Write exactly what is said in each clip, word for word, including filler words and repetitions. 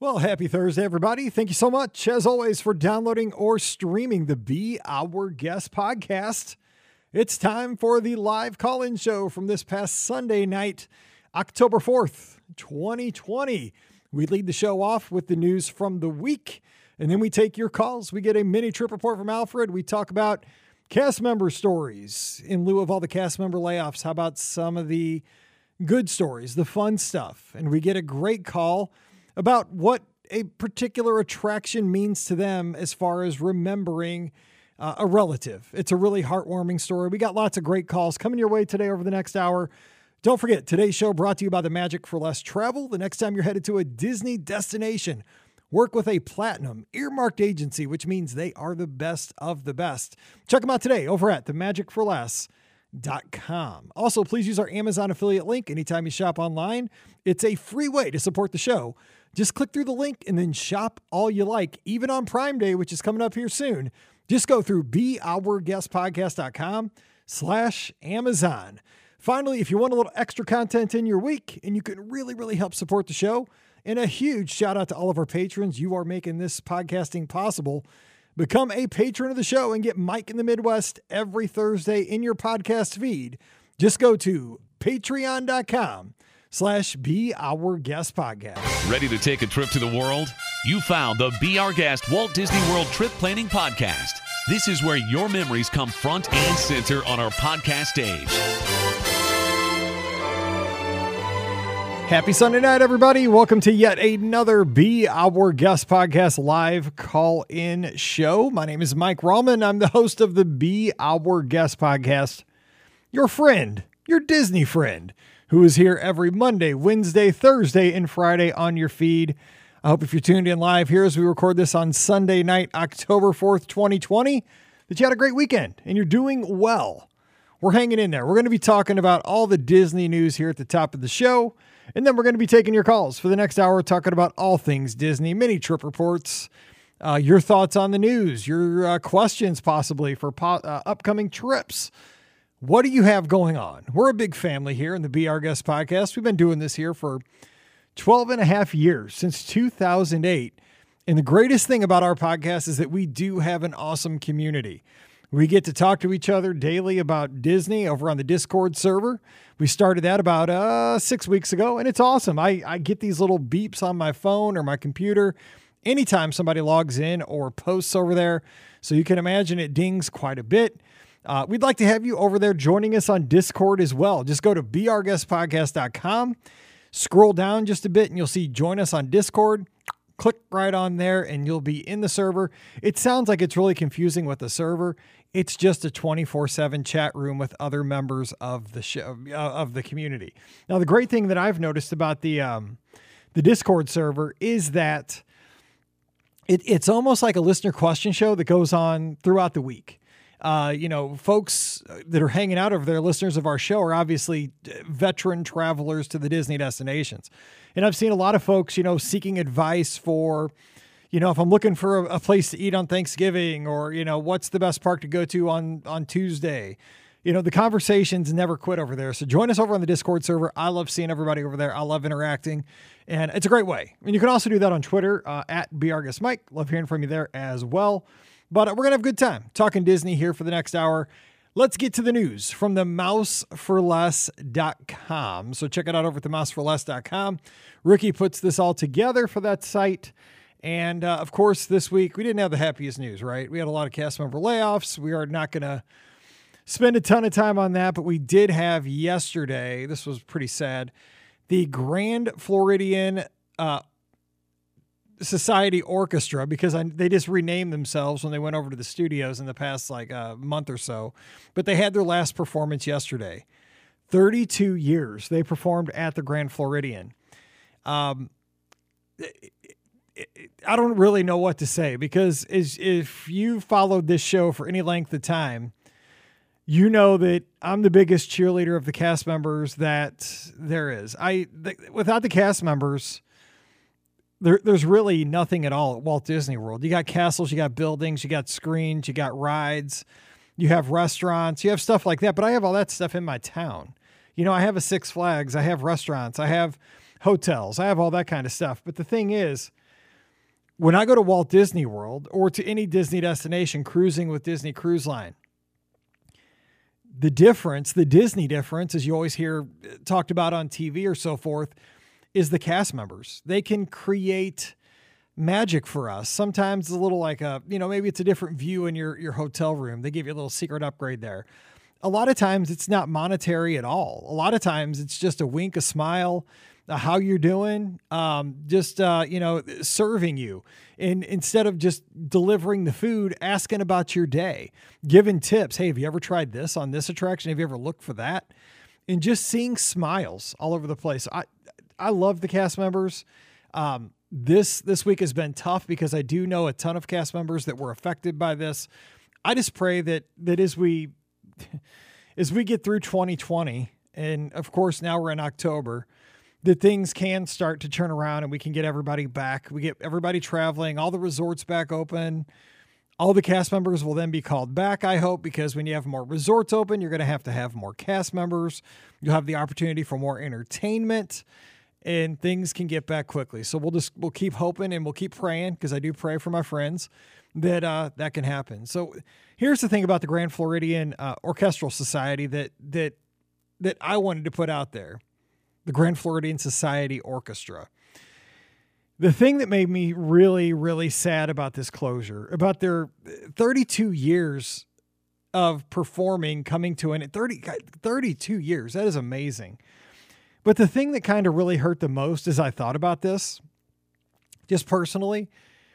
Well, happy Thursday, everybody. Thank you so much, as always, for downloading or streaming the Be Our Guest podcast. It's time for the live call-in show from this past Sunday night, October fourth, twenty twenty. We lead the show off with the news from the week, and then we take your calls. We get a mini trip report from Alfred. We talk about cast member stories in lieu of all the cast member layoffs. How about some of the good stories, the fun stuff? And we get a great call about what a particular attraction means to them as far as remembering uh, a relative. It's a really heartwarming story. We got lots of great calls coming your way today over the next hour. Don't forget, today's show brought to you by the Magic for Less Travel. The next time you're headed to a Disney destination, work with a platinum earmarked agency, which means they are the best of the best. Check them out today over at the magic for less dot com. Also, please use our Amazon affiliate link anytime you shop online. It's a free way to support the show. Just click through the link and then shop all you like, even on Prime Day, which is coming up here soon. Just go through beourguestpodcast.com slash Amazon. Finally, if you want a little extra content in your week and you can really, really help support the show, and a huge shout out to all of our patrons. You are making this podcasting possible. Become a patron of the show and get Mike in the Midwest every Thursday in your podcast feed. Just go to patreon.com slash Be Our Guest Podcast. Ready to take a trip to the world? You found the Be Our Guest Walt Disney World Trip Planning Podcast. This is where your memories come front and center on our podcast stage. Happy Sunday night, everybody. Welcome to yet another Be Our Guest Podcast live call-in show. My name is Mike Rallman. I'm the host of the Be Our Guest Podcast. Your friend, your Disney friend, who is here every Monday, Wednesday, Thursday, and Friday on your feed. I hope if you're tuned in live here as we record this on Sunday night, October fourth, twenty twenty, that you had a great weekend and you're doing well. We're hanging in there. We're going to be talking about all the Disney news here at the top of the show. And then we're going to be taking your calls for the next hour, talking about all things Disney, mini trip reports, uh, your thoughts on the news, your uh, questions possibly for po- uh, upcoming trips. What do you have going on? We're a big family here in the Be Our Guest podcast. We've been doing this here for twelve and a half years, since two thousand eight. And the greatest thing about our podcast is that we do have an awesome community. We get to talk to each other daily about Disney over on the Discord server. We started that about uh, six weeks ago, and it's awesome. I, I get these little beeps on my phone or my computer anytime somebody logs in or posts over there. So you can imagine it dings quite a bit. Uh, we'd like to have you over there joining us on Discord as well. Just go to be our guest podcast dot com, scroll down just a bit, and you'll see Join Us on Discord. Click right on there, and you'll be in the server. It sounds like it's really confusing with the server. It's just a twenty-four seven chat room with other members of the show, uh, of the community. Now, the great thing that I've noticed about the um, the Discord server is that it, it's almost like a listener question show that goes on throughout the week. Uh, you know, folks that are hanging out over there, listeners of our show, are obviously veteran travelers to the Disney destinations. And I've seen a lot of folks, you know, seeking advice for, you know, if I'm looking for a, a place to eat on Thanksgiving, or, you know, what's the best park to go to on, on Tuesday. You know, the conversations never quit over there. So join us over on the Discord server. I love seeing everybody over there. I love interacting, and it's a great way. And you can also do that on Twitter, uh, at BeOurGuestMike. Love hearing from you there as well. But we're going to have a good time talking Disney here for the next hour. Let's get to the news from the mouse for less dot com. So check it out over at the mouse for less dot com. Ricky puts this all together for that site. And, uh, of course, this week, we didn't have the happiest news, right? We had a lot of cast member layoffs. We are not going to spend a ton of time on that, but we did have yesterday, this was pretty sad, the Grand Floridian uh Society Orchestra, because I, they just renamed themselves when they went over to the studios in the past like a uh, month or so, but they had their last performance yesterday. thirty-two years they performed at the Grand Floridian. Um, it, it, it, I don't really know what to say, because is, if you followed this show for any length of time, you know that I'm the biggest cheerleader of the cast members that there is. I th- without the cast members, There, there's really nothing at all at Walt Disney World. You got castles, you got buildings, you got screens, you got rides, you have restaurants, you have stuff like that. But I have all that stuff in my town. You know, I have a Six Flags, I have restaurants, I have hotels, I have all that kind of stuff. But the thing is, When I go to Walt Disney World or to any Disney destination cruising with Disney Cruise Line, the difference, the Disney difference, as you always hear talked about on T V or so forth, is the cast members. They can create magic for us. Sometimes it's a little like a, you know, maybe it's a different view in your, your hotel room. They give you a little secret upgrade there. A lot of times it's not monetary at all. A lot of times it's just a wink, a smile, uh, how you're doing, um, just, uh, you know, serving you. And instead of just delivering the food, asking about your day, giving tips. Hey, have you ever tried this on this attraction? Have you ever looked for that? And just seeing smiles all over the place. I, I love the cast members. Um, this, this week has been tough because I do know a ton of cast members that were affected by this. I just pray that, that as we, as we get through twenty twenty, and of course now we're in October, that things can start to turn around and we can get everybody back. We get everybody traveling, all the resorts back open. All the cast members will then be called back, I hope, because when you have more resorts open, you're going to have to have more cast members. You'll have the opportunity for more entertainment, and things can get back quickly. So we'll just, we'll keep hoping and we'll keep praying, because I do pray for my friends that uh, that can happen. So here's the thing about the Grand Floridian uh, Orchestral Society that, that, that I wanted to put out there. The Grand Floridian Society Orchestra. The thing that made me really, really sad about this closure, about their thirty-two years of performing coming to an end, thirty, thirty-two years, that is amazing. But the thing that kind of really hurt the most as I thought about this, just personally,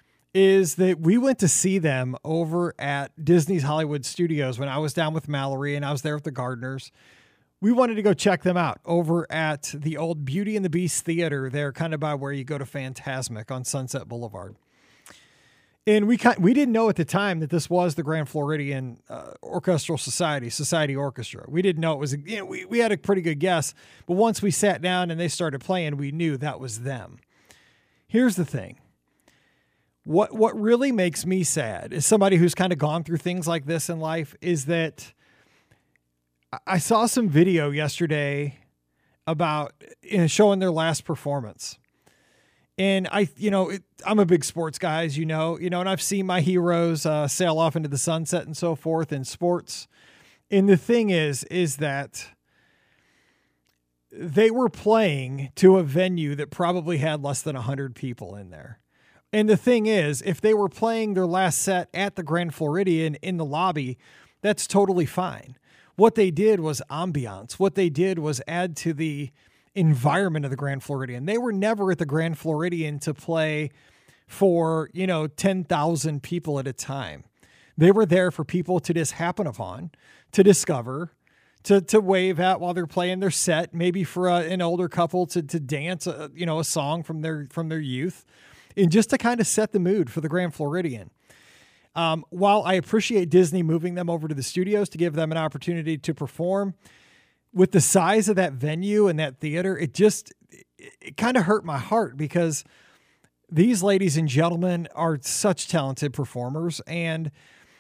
is that we went to see them over at Disney's Hollywood Studios when I was down with Mallory and I was there with the Gardners. We wanted to go check them out over at the old Beauty and the Beast Theater there, kind of by where you go to Fantasmic on Sunset Boulevard. And we we didn't know at the time that this was the Grand Floridian uh, Orchestral Society, Society Orchestra. We didn't know it was, you know, we, we had a pretty good guess, but once we sat down and they started playing, we knew that was them. Here's the thing. What, what really makes me sad as somebody who's kind of gone through things like this in life is that I saw some video yesterday about, you know, showing their last performance. And I, you know, it, I'm a big sports guy, as you know, you know, and I've seen my heroes uh, sail off into the sunset and so forth in sports. And the thing is, is that they were playing to a venue that probably had less than a hundred people in there. And the thing is, if they were playing their last set at the Grand Floridian in the lobby, that's totally fine. What they did was ambiance. What they did was add to the environment of the Grand Floridian. They were never at the Grand Floridian to play for, you know, ten thousand people at a time. They were there for people to just happen upon, to discover, to to wave at while they're playing their set, maybe for a, an older couple to to dance, a, you know, a song from their from their youth, and just to kind of set the mood for the Grand Floridian. Um, while I appreciate Disney moving them over to the studios to give them an opportunity to perform, with the size of that venue and that theater, it just, it, it kind of hurt my heart, because these ladies and gentlemen are such talented performers. And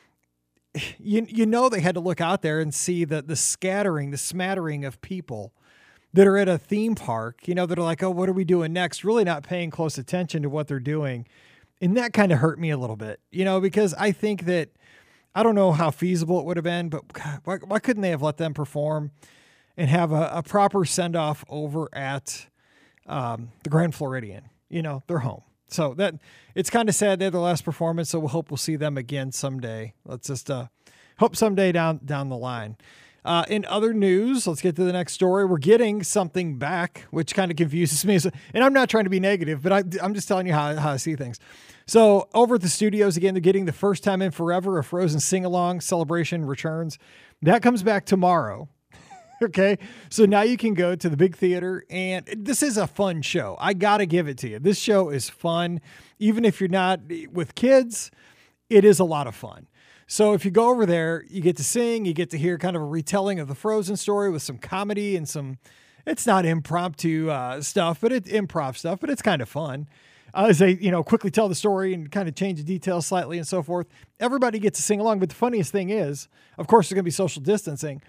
you, you know, they had to look out there and see the, the scattering, the smattering of people that are at a theme park, you know, that are like, oh, what are we doing next? Really not paying close attention to what they're doing. And that kind of hurt me a little bit, you know, because I think that, I don't know how feasible it would have been, but God, why, why couldn't they have let them perform and have a, a proper send-off over at um, the Grand Floridian? You know, they're home. So that it's kind of sad they're the last performance. So we'll hope we'll see them again someday. Let's just uh, hope someday down, down the line. Uh, in other news, let's get to the next story. We're getting something back, which kind of confuses me. And I'm not trying to be negative, but I, I'm just telling you how, how I see things. So over at the studios, again, they're getting the first time in forever, a Frozen sing-along celebration returns. That comes back tomorrow. Okay. So now you can go to the big theater, and this is a fun show. I got to give it to you. This show is fun. Even if you're not with kids, it is a lot of fun. So if you go over there, you get to sing, you get to hear kind of a retelling of the Frozen story with some comedy and some, it's not impromptu uh, stuff, but it's improv stuff, but it's kind of fun. Uh, as they, you know, quickly tell the story and kind of change the details slightly and so forth. Everybody gets to sing along. But the funniest thing is, of course, there's going to be social distancing.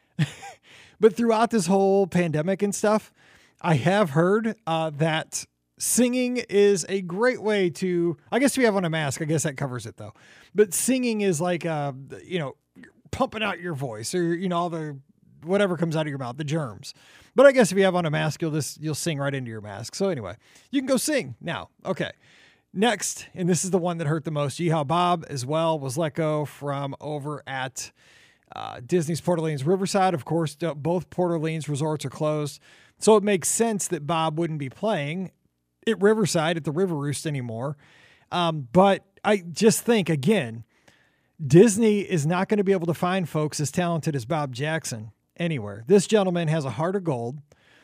But throughout this whole pandemic and stuff, I have heard uh, that singing is a great way to, I guess if you have on a mask, I guess that covers it though. But singing is like, uh, you know, pumping out your voice or, you know, all the, whatever comes out of your mouth, the germs. But I guess if you have on a mask, you'll just, you'll sing right into your mask. So anyway, you can go sing now. Okay. Next, and this is the one that hurt the most. Yeehaw Bob as well was let go from over at uh, Disney's Port Orleans Riverside. Of course, both Port Orleans resorts are closed. So it makes sense that Bob wouldn't be playing at Riverside at the River Roost anymore. Um, but I just think, again, Disney is not going to be able to find folks as talented as Bob Jackson anywhere. This gentleman has a heart of gold.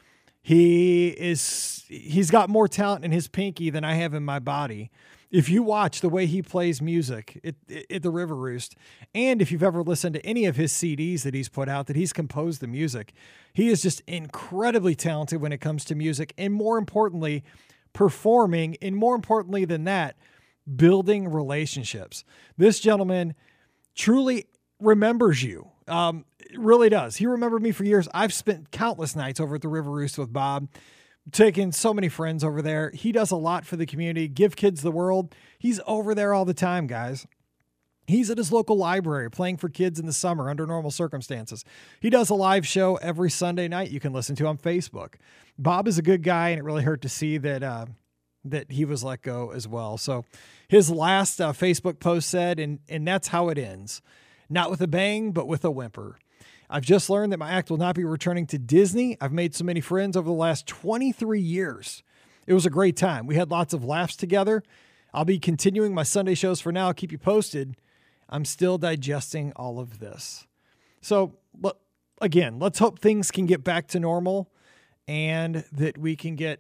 He is, he's got more talent in his pinky than I have in my body. If you watch the way he plays music at, at the River Roost, and if you've ever listened to any of his C Ds that he's put out, that he's composed the music, he is just incredibly talented when it comes to music. And more importantly, performing, and more importantly than that, building relationships. This gentleman truly remembers you. Um, it really does. He remembered me for years. I've spent countless nights over at the River Roost with Bob, taking so many friends over there. He does a lot for the community. Give Kids the World. He's over there all the time, guys. He's at his local library playing for kids in the summer under normal circumstances. He does a live show every Sunday night you can listen to on Facebook. Bob is a good guy, and it really hurt to see that uh, that he was let go as well. So his last uh, Facebook post said, and, and that's how it ends. Not with a bang, but with a whimper. I've just learned that my act will not be returning to Disney. I've made so many friends over the last twenty-three years. It was a great time. We had lots of laughs together. I'll be continuing my Sunday shows for now. I'll keep you posted. I'm still digesting all of this. So, again, let's hope things can get back to normal and that we can get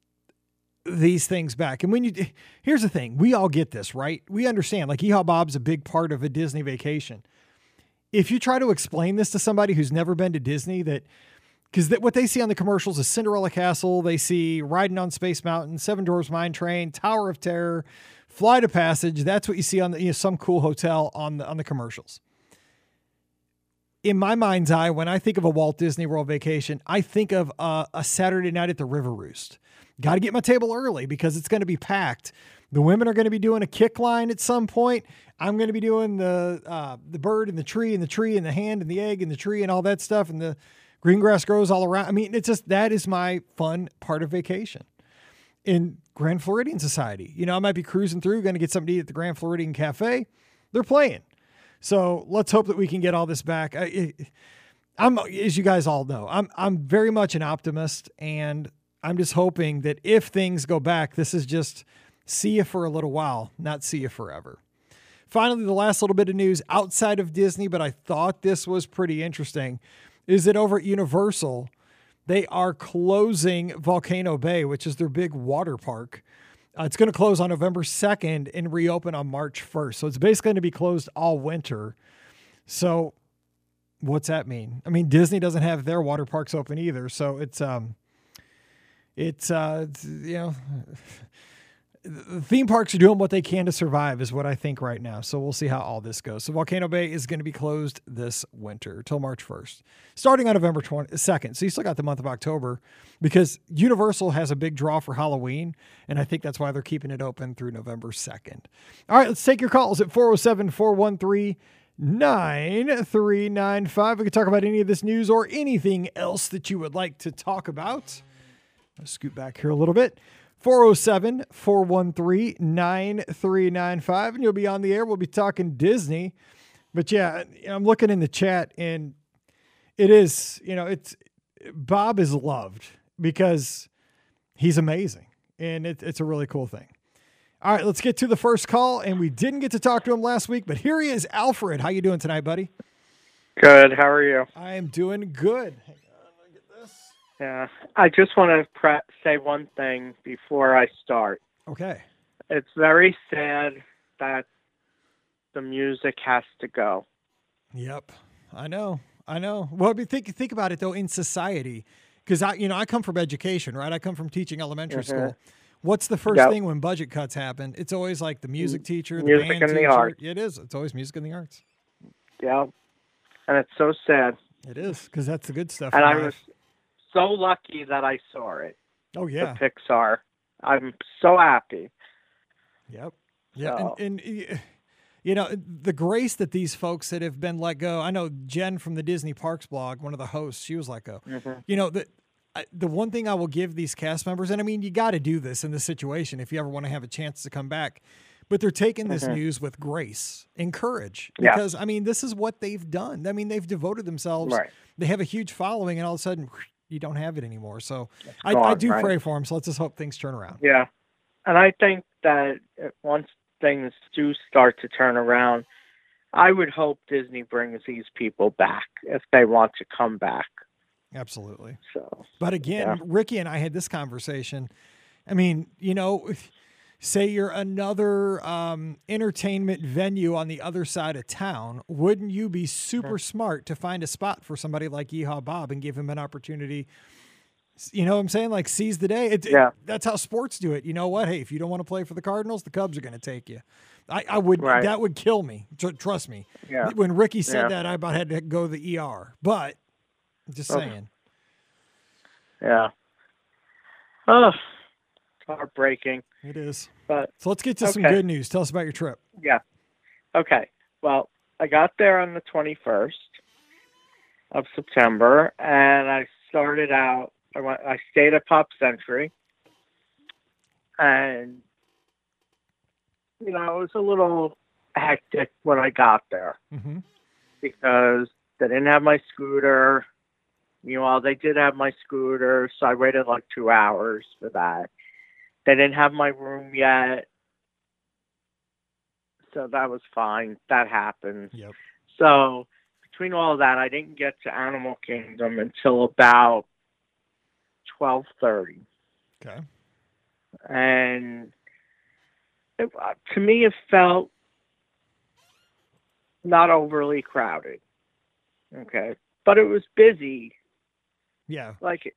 these things back. And when you, here's the thing, we all get this, right? We understand, like Yeehaw Bob's a big part of a Disney vacation. If you try to explain this to somebody who's never been to Disney, that, because that what they see on the commercials is Cinderella Castle, they see Riding on Space Mountain, Seven Dwarfs Mine Train, Tower of Terror, Flight of Passage. That's what you see on the, you know, some cool hotel on the, on the commercials. In my mind's eye, when I think of a Walt Disney World vacation, I think of a, a Saturday night at the River Roost. Got to get my table early because it's going to be packed. The women are going to be doing a kick line at some point. I'm going to be doing the uh, the bird and the tree and the tree and the hand and the egg and the tree and all that stuff. And the green grass grows all around. I mean, it's just, that is my fun part of vacation. In Grand Floridian Society, you know, I might be cruising through, going to get something to eat at the Grand Floridian Cafe. They're playing. So let's hope that we can get all this back. I, I'm, as you guys all know, I'm I'm very much an optimist, and I'm just hoping that if things go back, this is just see you for a little while, not see you forever. Finally, the last little bit of news outside of Disney, but I thought this was pretty interesting, is that over at Universal, they are closing Volcano Bay, which is their big water park. Uh, it's going to close on November second and reopen on March first. So it's basically going to be closed all winter. So what's that mean? I mean, Disney doesn't have their water parks open either. So it's, um, it's, uh, it's, you know, the theme parks are doing what they can to survive is what I think right now. So we'll see how all this goes. So Volcano Bay is going to be closed this winter till March first, starting on November twenty-second. So you still got the month of October because Universal has a big draw for Halloween. And I think that's why they're keeping it open through November second. All right, let's take your calls at four oh seven, four one three, nine three nine five. We can talk about any of this news or anything else that you would like to talk about. I'll scoot back here a little bit. four oh seven, four one three, nine three nine five, and you'll be on the air. We'll be talking Disney. But yeah, I'm looking in the chat, and it is, you know, it's, Bob is loved because he's amazing, and it, it's a really cool thing. All right, let's get to the first call, and we didn't get to talk to him last week, but here he is, Alfred. How you doing tonight, buddy? Good. How are you? I am doing good. Hang on, let me get this. Yeah, I just want to pre- say one thing before I start. Okay. It's very sad that the music has to go. Yep, I know, I know. Well, I mean, think think about it though in society, because I, you know, I come from education, right? I come from teaching elementary Mm-hmm. school. What's the first Yep. thing when budget cuts happen? It's always like the music teacher, the Music band and the teacher. arts. It is. It's always music and the arts. Yeah, and it's so sad. It is because that's the good stuff. And in I life. was so lucky that I saw it. Oh yeah. The Pixar. I'm so happy. Yep. Yeah. So. And, and, you know, the grace that these folks that have been let go, I know Jen from the Disney Parks blog, one of the hosts, she was let go. Mm-hmm. You know, the, the one thing I will give these cast members, and I mean, you got to do this in this situation if you ever want to have a chance to come back, but they're taking this mm-hmm. news with grace and courage Yeah. because, I mean, this is what they've done. I mean, they've devoted themselves. Right. They have a huge following, and all of a sudden, you don't have it anymore. So I, gone, I do right? pray for them. So let's just hope things turn around. Yeah. And I think that once things do start to turn around, I would hope Disney brings these people back if they want to come back. Absolutely. So, but again, yeah. Ricky and I had this conversation. I mean, you know, say you're another um, entertainment venue on the other side of town. Wouldn't you be super mm-hmm. smart to find a spot for somebody like Yeehaw Bob and give him an opportunity? You know what I'm saying? Like seize the day. It, yeah. It, that's how sports do it. You know what? Hey, if you don't want to play for the Cardinals, the Cubs are going to take you. I, I would, right. that would kill me. Tr- trust me. Yeah. When Ricky said yeah. that, I about had to go to the E R, but just oh. saying. Yeah. Oh, it's heartbreaking. It is. But so let's get to okay. some good news. Tell us about your trip. Yeah. Okay. Well, I got there on the twenty-first of September, and I started out. I went. I stayed at Pop Century, and you know it was a little hectic when I got there mm-hmm. because they didn't have my scooter. You know, they did have my scooter, so I waited like two hours for that. They didn't have my room yet, so that was fine. That happened. Yep. So between all of that, I didn't get to Animal Kingdom until about twelve thirty. Okay. And it, to me, it felt not overly crowded. Okay. But it was busy. Yeah. Like,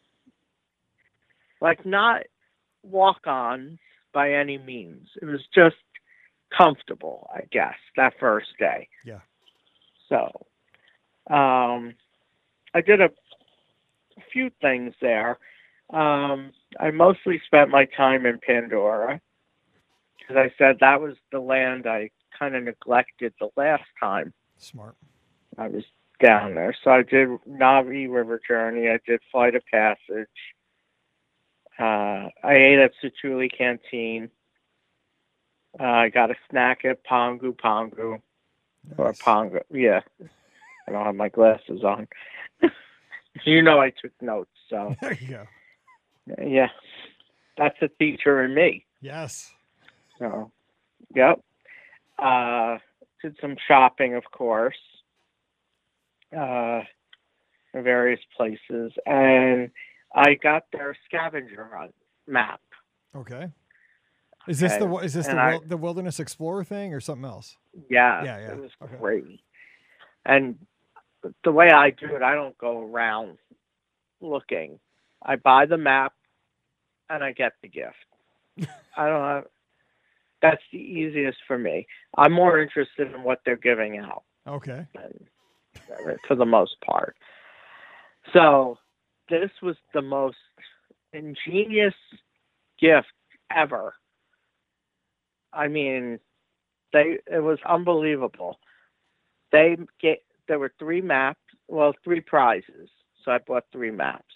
like not walk-ons by any means. It was just comfortable, I guess, that first day. Yeah. So, um, I did a few things there. Um, I mostly spent my time in Pandora because I said that was the land I kind of neglected the last time. Smart. I was down there. So I did Na'vi River Journey. I did Flight of Passage. Uh, I ate at Satu'li Canteen. Uh, I got a snack at Pongu Pongu. Nice. Or Pongu. Yeah. I don't have my glasses on. You know I took notes, so. There you go. Yeah. That's a teacher in me. Yes. So, yep. Uh, did some shopping, of course. Uh, in various places. And I got their scavenger hunt map. Okay. Is this okay. the is this the, I, the Wilderness Explorer thing or something else? Yeah. Yeah, yeah. It was okay. great. And the way I do it, I don't go around looking. I buy the map and I get the gift. I don't have, that's the easiest for me. I'm more interested in what they're giving out. Okay. Than, for the most part. So this was the most ingenious gift ever. I mean, they it was unbelievable. They get there were three maps, well, three prizes. So I bought three maps.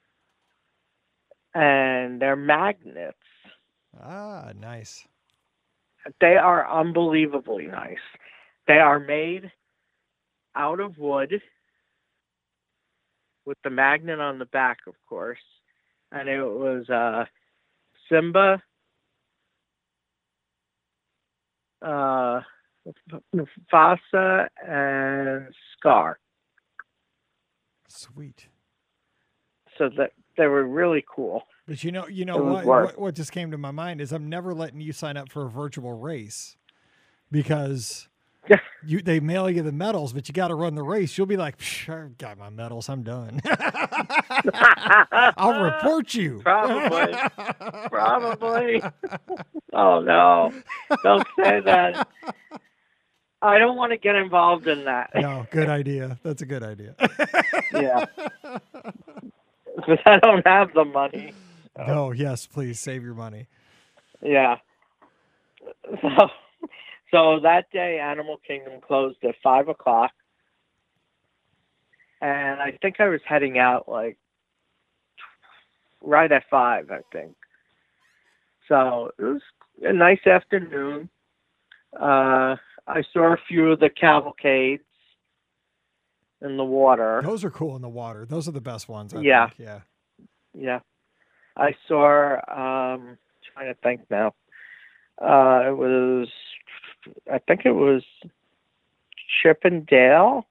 And they're magnets. Ah, nice. They are unbelievably nice. They are made out of wood with the magnet on the back, of course. And it was uh, Simba, uh, Mufasa, and Scar. Sweet. So that they were really cool. But you know, you know what, what? What just came to my mind is I'm never letting you sign up for a virtual race because you they mail you the medals, but you got to run the race. You'll be like, I got my medals. I'm done. I'll report you. Probably. Probably. Oh, no. Don't say that. I don't want to get involved in that. No, good idea. That's a good idea. Yeah. Because I don't have the money. Oh, yes, please save your money. Yeah. So, so that day, Animal Kingdom closed at five o'clock. And I think I was heading out like right at five, I think. So it was a nice afternoon. Uh, I saw a few of the cavalcades in the water. Those are cool in the water. Those are the best ones, I Yeah. think. Yeah. Yeah. I saw, um, trying to think now. Uh, it was, I think it was Chip and Dale.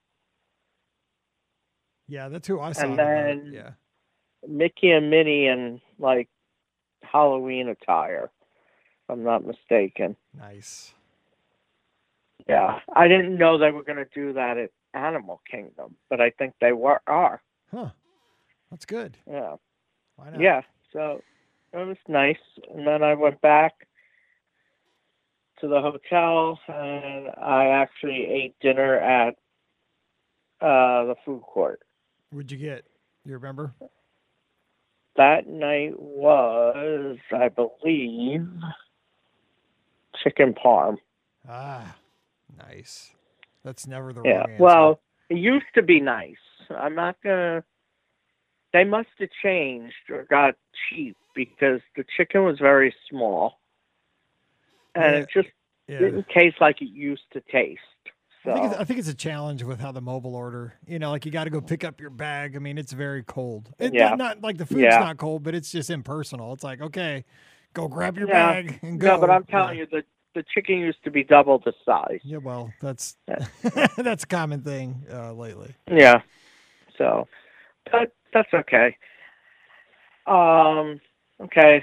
Yeah, that's who I saw. And in the boat. then Yeah. Mickey and Minnie in like Halloween attire, if I'm not mistaken. Nice. Yeah. I didn't know they were going to do that at Animal Kingdom, but I think they were are. Huh. That's good. Yeah. Why not? Yeah. So it was nice. And then I went back to the hotel and I actually ate dinner at uh, the food court. What'd you get? You remember? That night was, I believe, chicken parm. Ah, nice. That's never the Yeah. wrong answer. Well, it used to be nice. I'm not gonna. They must have changed or got cheap because the chicken was very small, and Yeah, it just yeah. didn't taste like it used to taste. So I think, it's, I think it's a challenge with how the mobile order, you know, like you got to go pick up your bag. I mean, it's very cold. It, Yeah. not, not like the food's Yeah. not cold, but it's just impersonal. It's like, okay, go grab your Yeah. bag and go. no, but I'm telling yeah. you, the the chicken used to be double the size. Yeah, well, that's Yeah. that's a common thing uh, lately. Yeah. So, but that's okay. Um. Okay.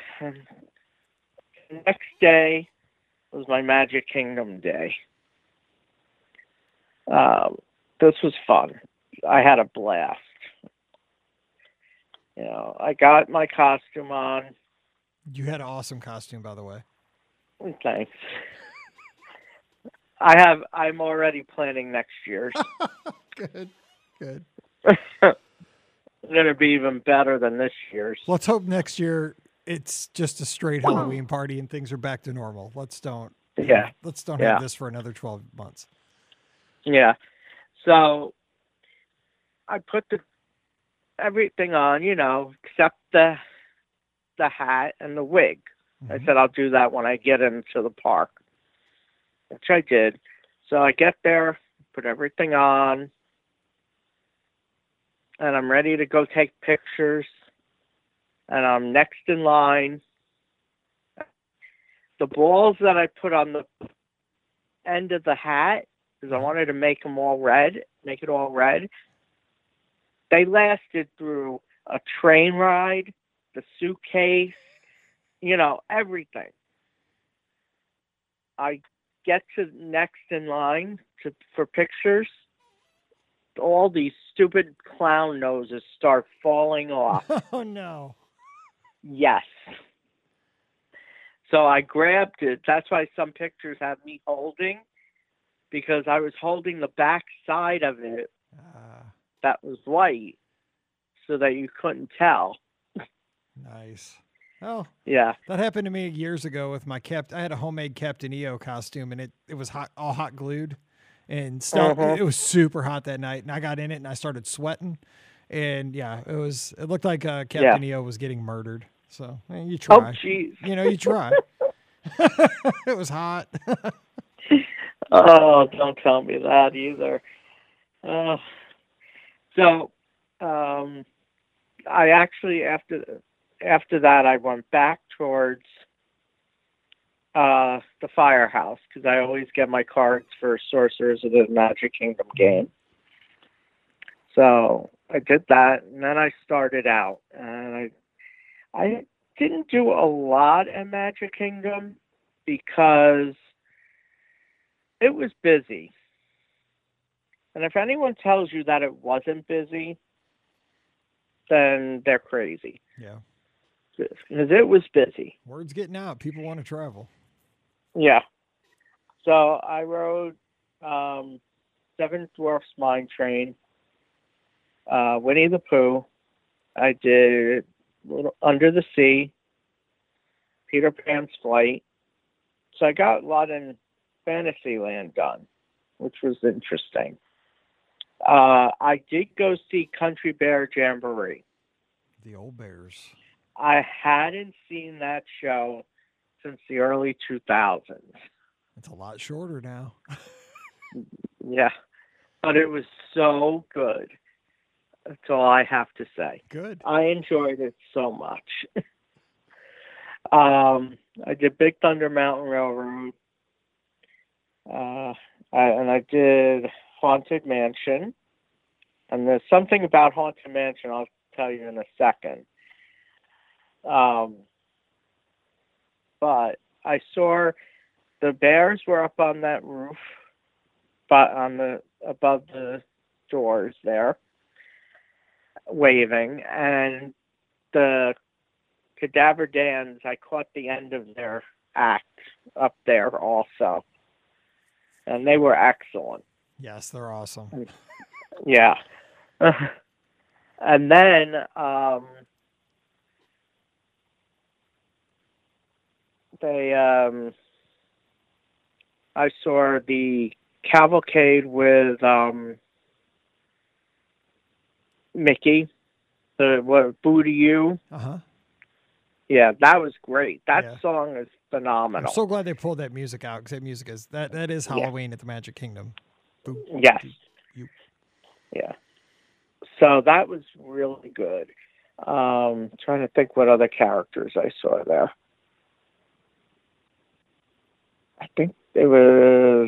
Next day was my Magic Kingdom day. Um, this was fun. I had a blast. You know, I got my costume on. You had an awesome costume, by the way. Thanks. I have. I'm already planning next year's. Good, good. It's gonna be even better than this year's. Let's hope next year it's just a straight Halloween party and things are back to normal. Let's don't. you know, Yeah. let's don't Yeah. have this for another twelve months. Yeah. So I put the everything on, you know, except the the hat and the wig. I Mhm. said I'll do that when I get into the park, which I did. So I get there, put everything on, and I'm ready to go take pictures. And I'm next in line. The balls that I put on the end of the hat, because I wanted to make them all red, make it all red, they lasted through a train ride, the suitcase, you know, everything. I get to next in line to, for pictures. All these stupid clown noses start falling off. Oh no. Yes. So I grabbed it. That's why some pictures have me holding, because I was holding the back side of it Ah, that was white so that you couldn't tell. nice. Oh, Yeah. that happened to me years ago with my cap. I had a homemade Captain E O costume, and it, it was hot, all hot glued, and stuff. Uh-huh. It was super hot that night, and I got in it, and I started sweating, and yeah, it was. It looked like uh, Captain E O was getting murdered. So eh, you try, Oh, jeez. you know, you try. It was hot. Oh, don't tell me that either. Uh, so, um, I actually, after after that, I went back towards uh, the firehouse, because I always get my cards for Sorcerers of the Magic Kingdom game. So I did that, and then I started out, and I I didn't do a lot at Magic Kingdom because it was busy. And if anyone tells you that it wasn't busy, then they're crazy. Yeah, Because it was busy. word's getting out. People want to travel. Yeah. So I rode um, Seven Dwarfs Mine Train, uh, Winnie the Pooh. I did Little Under the Sea, Peter Pan's Flight. So I got a lot in Fantasyland done, which was interesting. Uh, I did go see Country Bear Jamboree. The old Bears. I hadn't seen that show since the early two thousands. It's a lot shorter now. Yeah, but it was so good. That's all I have to say. Good. I enjoyed it so much. um, I did Big Thunder Mountain Railroad, uh, I, and I did Haunted Mansion. And there's something about Haunted Mansion I'll tell you in a second. Um, but I saw the bears were up on that roof, but on the above the doors there, waving, and the Cadaver Dans, I caught the end of their act up there also, and they were excellent. Yes, they're awesome. Yeah. And then um, they, um, I saw the cavalcade with um, Mickey, the what, Boo to You. Uh-huh. Yeah, that was great. That Yeah. song is phenomenal. I'm so glad they pulled that music out, because that music is, that, that is Halloween yeah. at the Magic Kingdom. Boo, yes. you. Yeah. So that was really good. Um, trying to think what other characters I saw there. I think it was,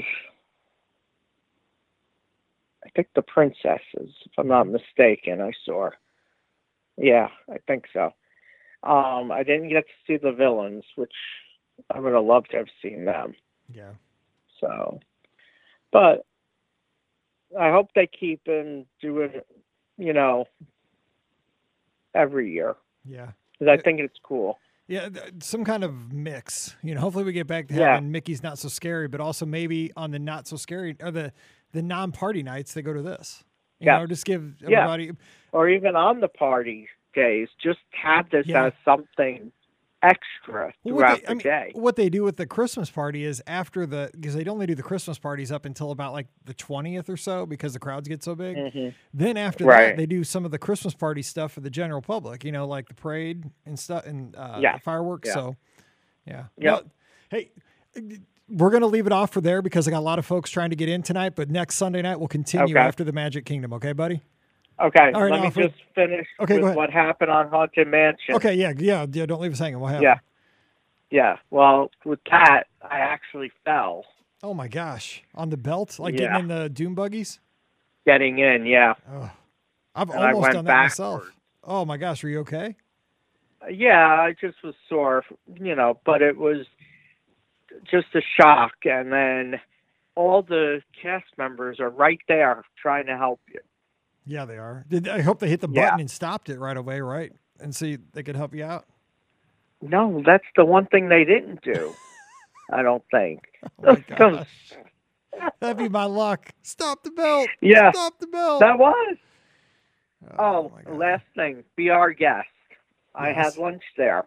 I think the princesses, if I'm not mistaken, I saw. Yeah, I think so. Um, I didn't get to see the villains, which I would have loved to have seen them. Yeah. So, but I hope they keep and do it, you know, every year. Yeah. Because I think it's cool. Yeah, some kind of mix. You know, hopefully we get back to yeah. having Mickey's Not So Scary, but also maybe on the not so scary or the, the non-party nights, they go to this. You yeah. know, just give everybody. Yeah. Or even on the party days, just have this yeah. as something extra well, throughout they, the I mean, day. What they do with the Christmas party is after the, because they'd only do the Christmas parties up until about like the twentieth or so, because the crowds get so big. Mm-hmm. Then after right. that, they do some of the Christmas party stuff for the general public, you know, like the parade and stuff and uh, yeah. the fireworks. Yeah. So, yeah. Yep. Well, hey, we're going to leave it off for there because I got a lot of folks trying to get in tonight, but next Sunday night we'll continue okay. after the Magic Kingdom. Okay, buddy? Okay, All right, let me Alfred. just finish okay, with what happened on Haunted Mansion. Okay, yeah, yeah, yeah. Don't leave us hanging. What happened? Yeah. Yeah, well, with that, I actually fell. Oh, my gosh. On the belt? Like yeah. getting in the doom buggies? Getting in, yeah. Oh, I've and almost done that backwards. myself. Oh, my gosh. Are you okay? Yeah, I just was sore, you know, but it was just a shock. And then all the cast members are right there trying to help you. Yeah, they are. Did, I hope they hit the button yeah. and stopped it right away, right? And see they could help you out. No, that's the one thing they didn't do. I don't think. Oh my gosh. That'd be my luck. Stop the belt. Yeah. Stop the belt. That was. Oh, oh last thing. Be our guest. Yes. I had lunch there.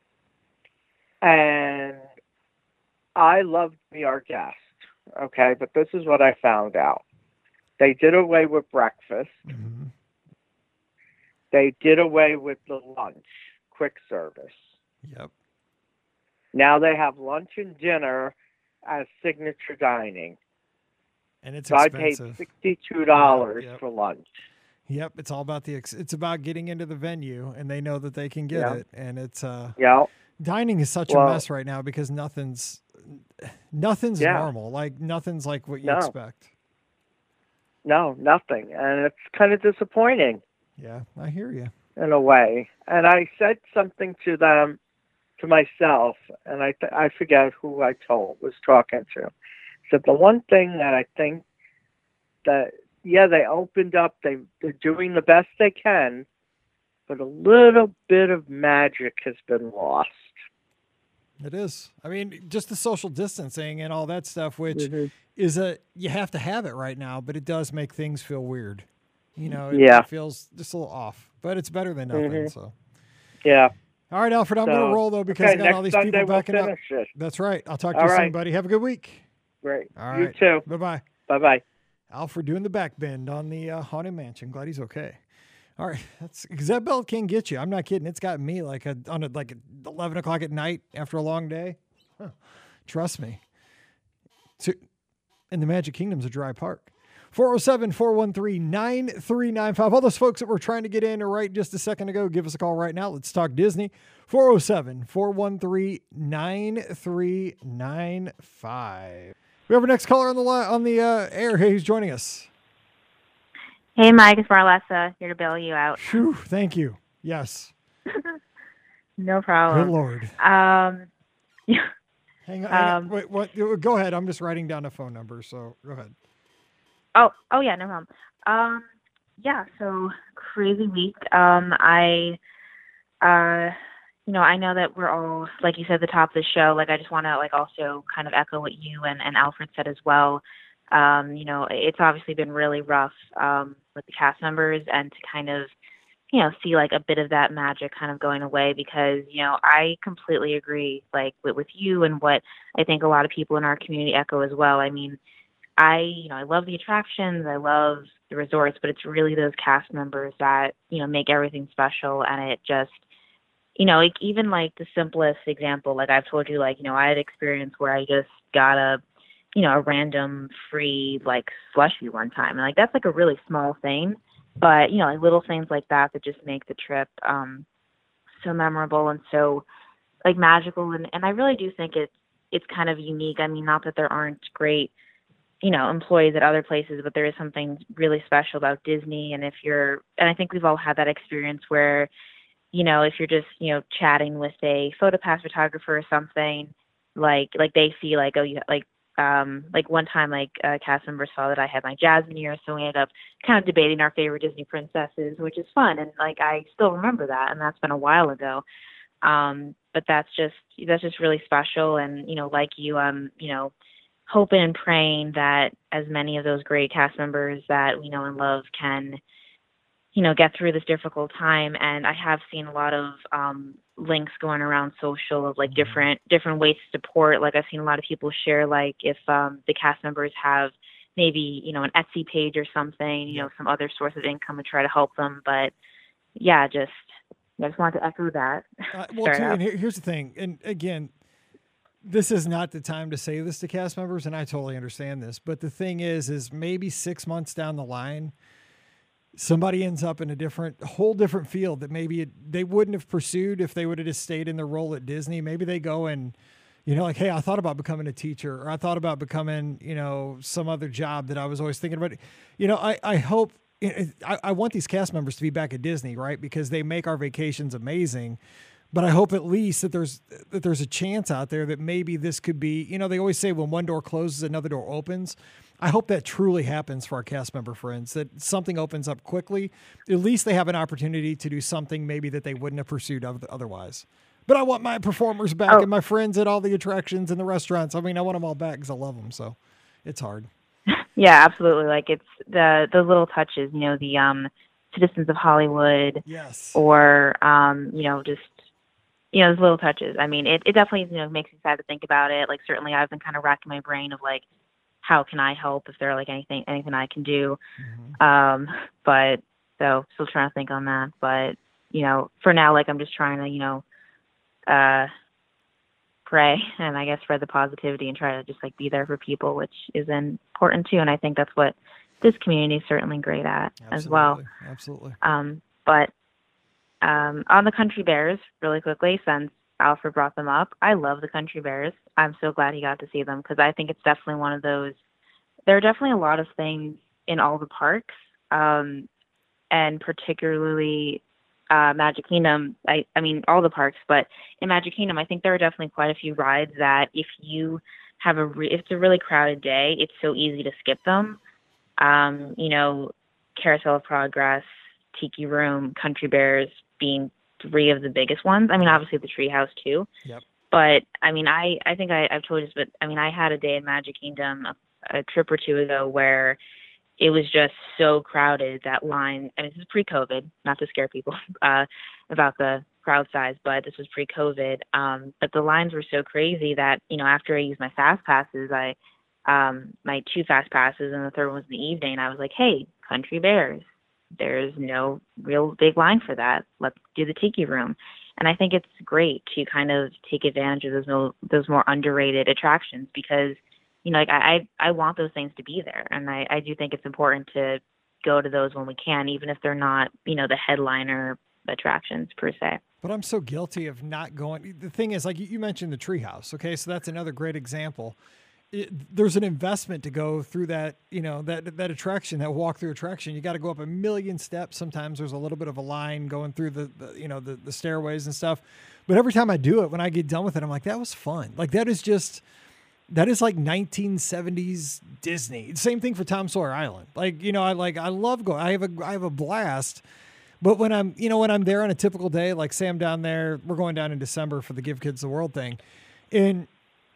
And I loved Be Our Guest. Okay, but this is what I found out. They did away with breakfast. Mm-hmm. They did away with the lunch, quick service. Yep. Now they have lunch and dinner as signature dining. And it's so expensive. I paid sixty-two dollars yep. for lunch. Yep, it's all about the it's about getting into the venue, and they know that they can get yep. it. And it's uh, yeah. dining is such well, a mess right now because nothing's nothing's yeah. normal. Like nothing's like what you no. expect. No, nothing, and it's kind of disappointing. Yeah, I hear you. In a way, and I said something to them, to myself, and I th- I forget who I told was talking to. So the one thing that I think that yeah they opened up, they they're doing the best they can, but a little bit of magic has been lost. It is. I mean, just the social distancing and all that stuff, which mm-hmm. is a you have to have it right now, but it does make things feel weird. You know, it, yeah. it feels just a little off, but it's better than nothing. Mm-hmm. So, Yeah. All right, Alfred, I'm So, going to roll, though, because okay, I got next all these Sunday people we'll backing up. finish it. That's right. I'll talk to All you soon, right. buddy. Have a good week. Great. All You right. too. Bye-bye. Bye-bye. Alfred doing the back bend on the uh, Haunted Mansion. Glad he's okay. All right, that's because that belt can get you. I'm not kidding. It's got me like a, on a, like eleven o'clock at night after a long day. Huh. Trust me. So, and the Magic Kingdom's a dry park. four oh seven, four one three, nine three nine five. All those folks that were trying to get in right just a second ago, give us a call right now. Let's talk Disney. four oh seven, four one three, nine three nine five. We have our next caller on the line on the uh, air. Hey, who's joining us? Hey, Mike, it's Marlessa here to bail you out. Phew, thank you. Yes. No problem. Good Lord. Um, yeah. Hang on. Hang Um, on. Wait, what? Go ahead. I'm just writing down a phone number. So go ahead. Oh, oh yeah, no problem. Um, yeah, so crazy week. Um, I, uh, you know, I know that we're all, like you said at the top of the show, like I just want to like also kind of echo what you and, and Alfred said as well. Um, you know, it's obviously been really rough um, with the cast members and to kind of, you know, see like a bit of that magic kind of going away because, you know, I completely agree like with, with you and what I think a lot of people in our community echo as well. I mean, I, you know, I love the attractions, I love the resorts, but it's really those cast members that, you know, make everything special. And it just, you know, like even like the simplest example, like I've told you, like, you know, I had experience where I just got a, you know, a random free like slushie one time. And like, that's like a really small thing, but you know, like little things like that, that just make the trip, um, so memorable and so like magical. And, and I really do think it's, it's kind of unique. I mean, not that there aren't great, you know, employees at other places, but there is something really special about Disney. And if you're, and I think we've all had that experience where, you know, if you're just, you know, chatting with a PhotoPass photographer or something, like, like they see like, oh, you like, um, like one time, like a cast member saw that I had my Jasmine ear. So we ended up kind of debating our favorite Disney princesses, which is fun. And like, I still remember that. And that's been a while ago. Um, but that's just, that's just really special. And, you know, like you, um, you know, hoping and praying that as many of those great cast members that we know and love can, you know, get through this difficult time. And I have seen a lot of um, links going around social of like Mm-hmm. different different ways to support. Like I've seen a lot of people share like if um, the cast members have maybe, you know, an Etsy page or something, you Yeah. know, some other source of income to try to help them. But yeah, just I just wanted to echo that. Uh, well, Straight too, up. and here, here's the thing. And again, this is not the time to say this to cast members, and I totally understand this. But the thing is, is maybe six months down the line, somebody ends up in a different, whole different field that maybe it, they wouldn't have pursued if they would have just stayed in their role at Disney. Maybe they go and, you know, like, hey, I thought about becoming a teacher, or I thought about becoming, you know, some other job that I was always thinking about. You know, I, I hope, I, I want these cast members to be back at Disney, right? Because they make our vacations amazing. But I hope at least that there's that there's a chance out there that maybe this could be, you know, they always say when one door closes, another door opens. I hope that truly happens for our cast member friends, that something opens up quickly. At least they have an opportunity to do something maybe that they wouldn't have pursued otherwise. But I want my performers back Oh. and my friends at all the attractions and the restaurants. I mean, I want them all back because I love them. So it's hard. Yeah, absolutely. Like it's the the little touches, you know, the um, Citizens of Hollywood, Yes. or um, you know, just you know, those little touches. I mean, it, it definitely, you know, makes me sad to think about it. Like certainly I've been kind of racking my brain of like, how can I help if there like anything anything I can do. Mm-hmm. Um, but so still trying to think on that. But, you know, for now, like I'm just trying to, you know, uh pray and I guess spread the positivity and try to just like be there for people, which is important too. And I think that's what this community is certainly great at Absolutely. as well. Absolutely. Um, but um, on the Country Bears, really quickly, since Alfred brought them up, I love the Country Bears. I'm so glad he got to see them because I think it's definitely one of those. There are definitely a lot of things in all the parks, um, and particularly uh, Magic Kingdom. I, I mean, all the parks, but in Magic Kingdom, I think there are definitely quite a few rides that if you have a re- if it's a really crowded day, it's so easy to skip them. Um, you know, Carousel of Progress, Tiki Room, Country Bears being three of the biggest ones. I mean, obviously the Treehouse too. Yep. But I mean, I, I think I, I've told you this, but I mean, I had a day in Magic Kingdom a, a trip or two ago where it was just so crowded, that line. I mean, this is pre-COVID, not to scare people uh, about the crowd size, but this was pre-COVID. Um, but the lines were so crazy that, you know, after I used my fast passes, I, um, my two fast passes and the third one was in the evening, I was like, hey, Country Bears, there's no real big line for that. Let's do the Tiki Room. And I think it's great to kind of take advantage of those more, those more underrated attractions, because, you know, like I, I want those things to be there. And I, I do think it's important to go to those when we can, even if they're not, you know, the headliner attractions per se. But I'm so guilty of not going. The thing is, like you mentioned the treehouse. Okay. So that's another great example. It, there's an investment to go through that, you know, that, that attraction, that walk through attraction. You got to go up a million steps. Sometimes there's a little bit of a line going through the, the you know, the, the stairways and stuff. But every time I do it, when I get done with it, I'm like, that was fun. Like that is just, that is like nineteen seventies Disney. Same thing for Tom Sawyer Island. Like, you know, I like, I love going, I have a, I have a blast. But when I'm, you know, when I'm there on a typical day, like say I'm down there, we're going down in December for the Give Kids the World thing. And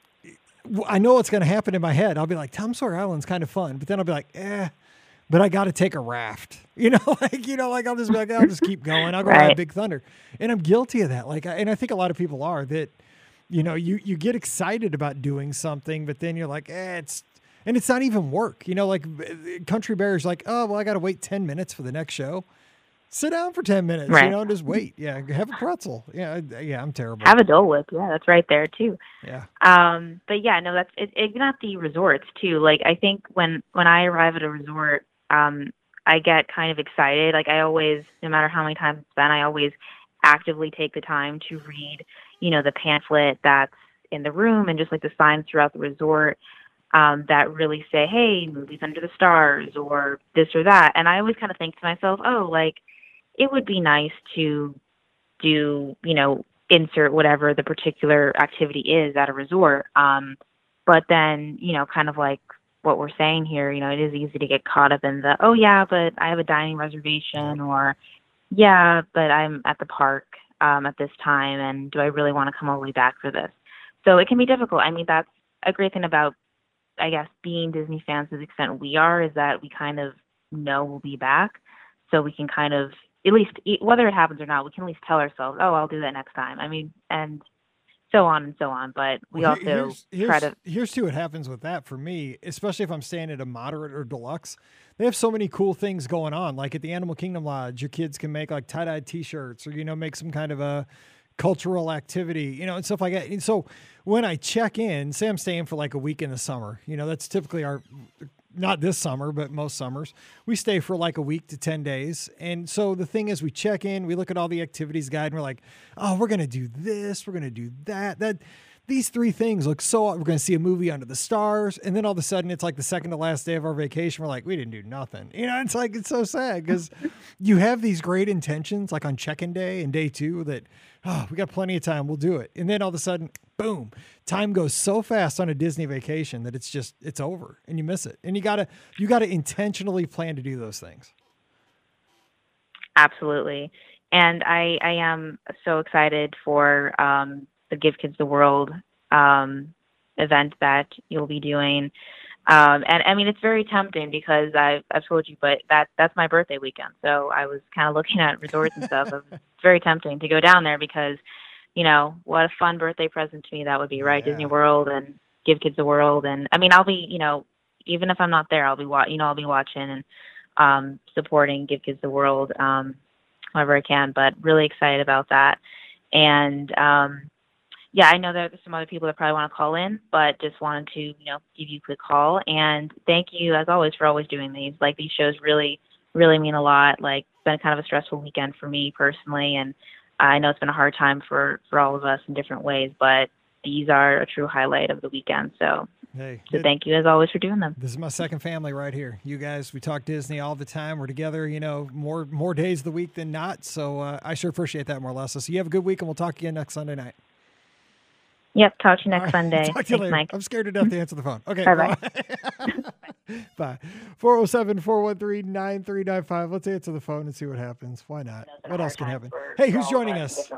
I know what's going to happen in my head. I'll be like, Tom Sawyer Island's kind of fun. But then I'll be like, eh, but I got to take a raft. You know, like, you know, like I'll just be like, I'll just keep going. I'll go Right. ride Big Thunder. And I'm guilty of that. Like, I, and I think a lot of people are that, you know, you, you get excited about doing something, but then you're like, eh, it's, and it's not even work. You know, like Country Bear's like, oh, well, I got to wait ten minutes for the next show. Sit down for ten minutes, Right. you know, and just wait. Yeah. Have a pretzel. Yeah. I- Yeah. I'm terrible. Have a Dole Whip. Yeah, that's right there too. Yeah. Um, but yeah, no, that's it, even at the resorts too. Like I think when, when I arrive at a resort, um, I get kind of excited. Like I always, no matter how many times it's been, I always actively take the time to read, you know, the pamphlet that's in the room and just like the signs throughout the resort, um, that really say, hey, movies under the stars or this or that. And I always kind of think to myself, oh, like it would be nice to do, you know, insert whatever the particular activity is at a resort. Um, but then, you know, kind of like what we're saying here, you know, it is easy to get caught up in the, oh yeah, but I have a dining reservation, or yeah, but I'm at the park um, at this time, and do I really want to come all the way back for this? So it can be difficult. I mean, that's a great thing about, I guess, being Disney fans to the extent we are, is that we kind of know we'll be back. So we can kind of, at least, whether it happens or not, we can at least tell ourselves, oh, I'll do that next time. I mean, and so on and so on. But we Well, also here- here's, here's, try to, here's too what happens with that for me, especially if I'm staying at a moderate or deluxe. They have so many cool things going on. Like at the Animal Kingdom Lodge, your kids can make like tie-dye t-shirts, or, you know, make some kind of a cultural activity, you know, and stuff like that. And so when I check in, say I'm staying for like a week in the summer, you know, that's typically our, not this summer, but most summers, we stay for like a week to ten days. And so the thing is, we check in, we look at all the activities guide, and we're like, oh, we're going to do this, we're going to do that. That these three things look so, we're going to see a movie under the stars. And then all of a sudden it's like the second to last day of our vacation. We're like, we didn't do nothing. You know, it's like, it's so sad because you have these great intentions, like on check-in day and day two, that, oh, we got plenty of time, we'll do it. And then all of a sudden, boom, time goes so fast on a Disney vacation that it's just, it's over and you miss it. And you gotta, you gotta intentionally plan to do those things. absolutely. And I, I am so excited for um, the Give Kids the World um, event that you'll be doing. Um, and I mean, it's very tempting because I've, I've told you, but that, that's my birthday weekend. So I was kind of looking at resorts and stuff. It's very tempting to go down there because, you know, what a fun birthday present to me that would be, right? Yeah. Disney World and Give Kids the World. And I mean, I'll be, you know, even if I'm not there, I'll be, wa- you know, I'll be watching and um, supporting Give Kids the World um, whenever I can, but really excited about that. And, um, yeah, I know there's some other people that probably want to call in, but just wanted to, you know, give you a quick call. And thank you, as always, for always doing these. Like, these shows really, really mean a lot. Like, it's been kind of a stressful weekend for me personally, and I know it's been a hard time for, for all of us in different ways, but these are a true highlight of the weekend. So, Hey, so it- thank you, as always, for doing them. This is my second family right here. You guys, we talk Disney all the time. We're together, you know, more more days of the week than not. So uh, I sure appreciate that, Marlessa. So you have a good week, and we'll talk again next Sunday night. Yep, talk to you next All right, Sunday. Talk to you Thanks, later. Mike. I'm scared to death to answer the phone. Okay. Bye-bye. Bye. Bye. four oh seven, four one three, nine three nine five. Let's answer the phone and see what happens. Why not? What else can happen? Hey, who's joining us?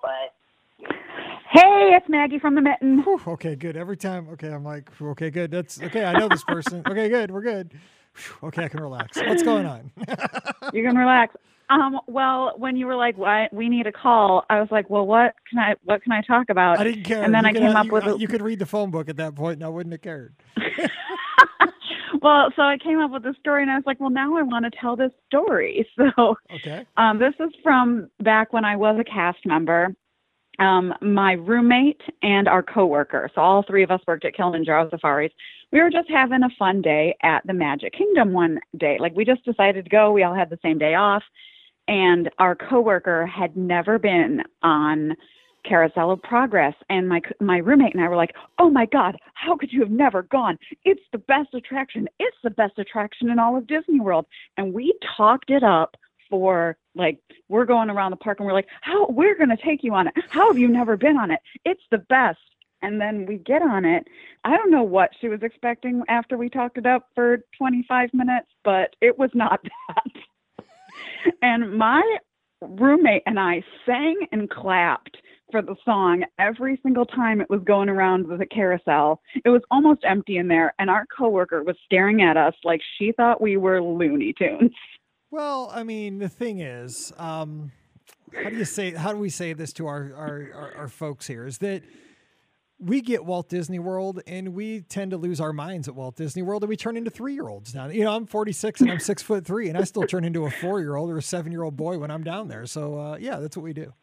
Hey, it's Maggie from the Mitten. Whew, okay, good. Every time. Okay, I'm like, okay, good. That's okay. I know this person. Okay, good. We're good. Whew, okay, I can relax. What's going on? You can relax. Um, well, when you were like, "Why we need a call," I was like, "Well, what can I what can I talk about?" I didn't care. And then you I could, came up you, with a, you could read the phone book at that point, and I wouldn't have cared. Well, so I came up with a story, and I was like, "Well, now I want to tell this story." So, okay, um, this is from back when I was a cast member. Um, my roommate and our coworker, so all three of us worked at Kilimanjaro Safaris. We were just having a fun day at the Magic Kingdom one day. Like, we just decided to go. We all had the same day off. And our coworker had never been on Carousel of Progress. And my my roommate and I were like, "Oh my God, how could you have never gone? It's the best attraction. It's the best attraction in all of Disney World." And we talked it up for, like, we're going around the park and we're like, "How, we're going to take you on it. How have you never been on it? It's the best." And then we get on it. I don't know what she was expecting after we talked it up for twenty-five minutes, but it was not that. And my roommate and I sang and clapped for the song every single time it was going around the carousel. It was almost empty in there, and our coworker was staring at us like she thought we were Looney Tunes. Well, I mean, the thing is, um, how do you say? How do we say this to our our, our our folks here? Is that we get Walt Disney World and we tend to lose our minds at Walt Disney World and we turn into three-year-olds now. You know, I'm forty-six and I'm six foot three and I still turn into a four-year-old or a seven-year-old boy when I'm down there. So, uh, yeah, that's what we do.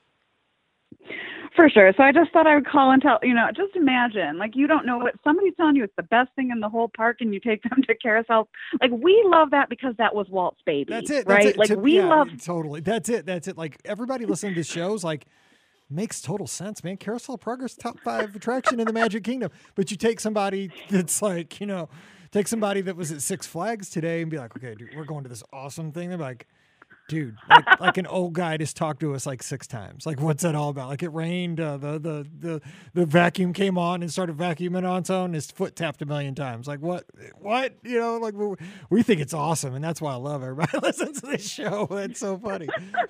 For sure. So I just thought I would call and tell, you know, just imagine, like, you don't know what somebody's telling you it's the best thing in the whole park and you take them to Carousel. Like, we love that because that was Walt's baby. That's it. That's right? It. Like, to, we yeah, love. Totally. That's it. That's it. Like, everybody listening to shows, like, makes total sense, man. Carousel of Progress, top five attraction in the Magic Kingdom. But you take somebody that's like, you know, take somebody that was at Six Flags today and be like, okay, dude, we're going to this awesome thing. They're like, dude, like, like an old guy just talked to us like six times. Like, what's that all about? Like, it rained, uh, the, the the the vacuum came on and started vacuuming on its own. His foot tapped a million times. Like, what? What? You know, like, we, we think it's awesome, and that's why I love everybody listens to this show. It's so funny.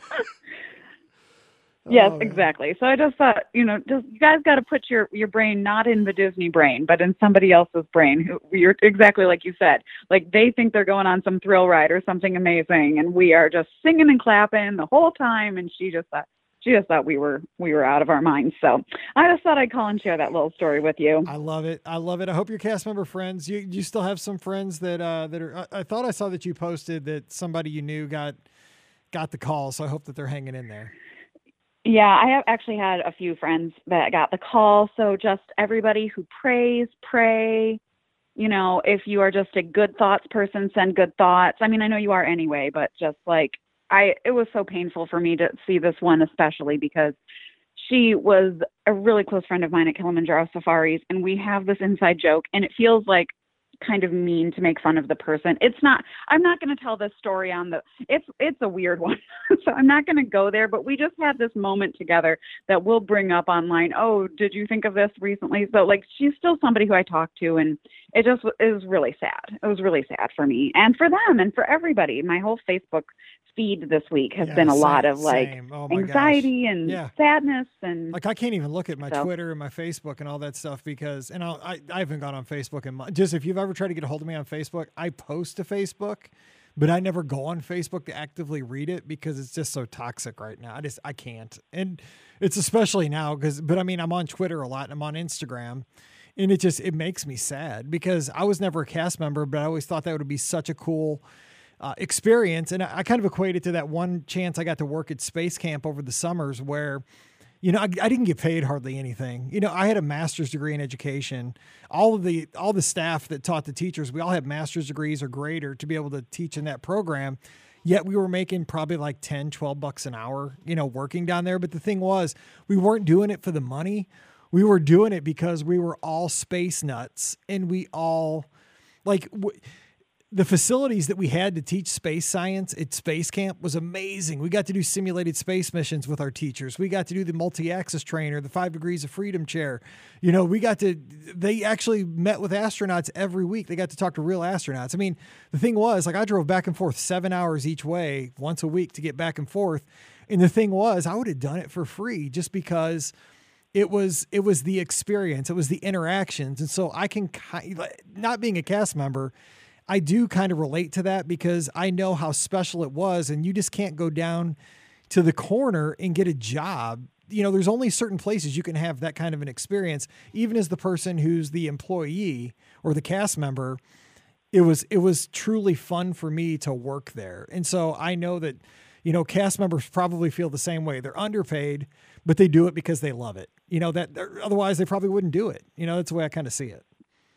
Yes, Oh, exactly. So I just thought, you know, just you guys got to put your, your brain not in the Disney brain, but in somebody else's brain. Who you're exactly like you said. Like, they think they're going on some thrill ride or something amazing, and we are just singing and clapping the whole time. And she just thought she just thought we were we were out of our minds. So I just thought I'd call and share that little story with you. I love it. I love it. I hope your cast member friends. You you still have some friends that uh, that are. I, I thought I saw that you posted that somebody you knew got got the call. So I hope that they're hanging in there. Yeah, I have actually had a few friends that got the call. So just everybody who prays, pray. You know, if you are just a good thoughts person, send good thoughts. I mean, I know you are anyway, but just like I, it was so painful for me to see this one, especially because she was a really close friend of mine at Kilimanjaro Safaris. And we have this inside joke, and it feels like kind of mean to make fun of the person. It's not, I'm not going to tell this story on the, it's, it's a weird one. So I'm not going to go there, but we just had this moment together that we'll bring up online. Oh, did you think of this recently? So, like, she's still somebody who I talk to, and it just is really sad. It was really sad for me and for them and for everybody. My whole Facebook feed this week has Yeah, been a same, like like oh anxiety gosh. and yeah. sadness, and like I can't even look at my so. Twitter and my Facebook and all that stuff because and I'll, I I haven't gone on Facebook and my, just if you've ever tried to get a hold of me on Facebook, I post to Facebook, but I never go on Facebook to actively read it because it's just so toxic right now. I just I can't, and it's especially now because but I mean I'm on Twitter a lot and I'm on Instagram. And it just it makes me sad because I was never a cast member, but I always thought that would be such a cool Uh, experience. And I, I kind of equate it to that one chance I got to work at Space Camp over the summers where, you know, I, I didn't get paid hardly anything. You know, I had a master's degree in education. All of the, all the staff that taught the teachers, we all had master's degrees or greater to be able to teach in that program. Yet we were making probably like ten, twelve bucks an hour, you know, working down there. But the thing was, we weren't doing it for the money. We were doing it because we were all space nuts and we all like, w- the facilities that we had to teach space science at Space Camp was amazing. We got to do simulated space missions with our teachers. We got to do the multi-axis trainer, the five degrees of freedom chair. You know, we got to, they actually met with astronauts every week. They got to talk to real astronauts. I mean, the thing was, like, I drove back and forth seven hours each way once a week to get back and forth. And the thing was, I would have done it for free just because it was, it was the experience. It was the interactions. And so I can, not being a cast member, I do kind of relate to that because I know how special it was, and you just can't go down to the corner and get a job. You know, there's only certain places you can have that kind of an experience. Even as the person who's the employee or the cast member, it was, it was truly fun for me to work there. And so I know that, you know, cast members probably feel the same way. They're underpaid, but they do it because they love it. You know, that otherwise they probably wouldn't do it. You know, that's the way I kind of see it.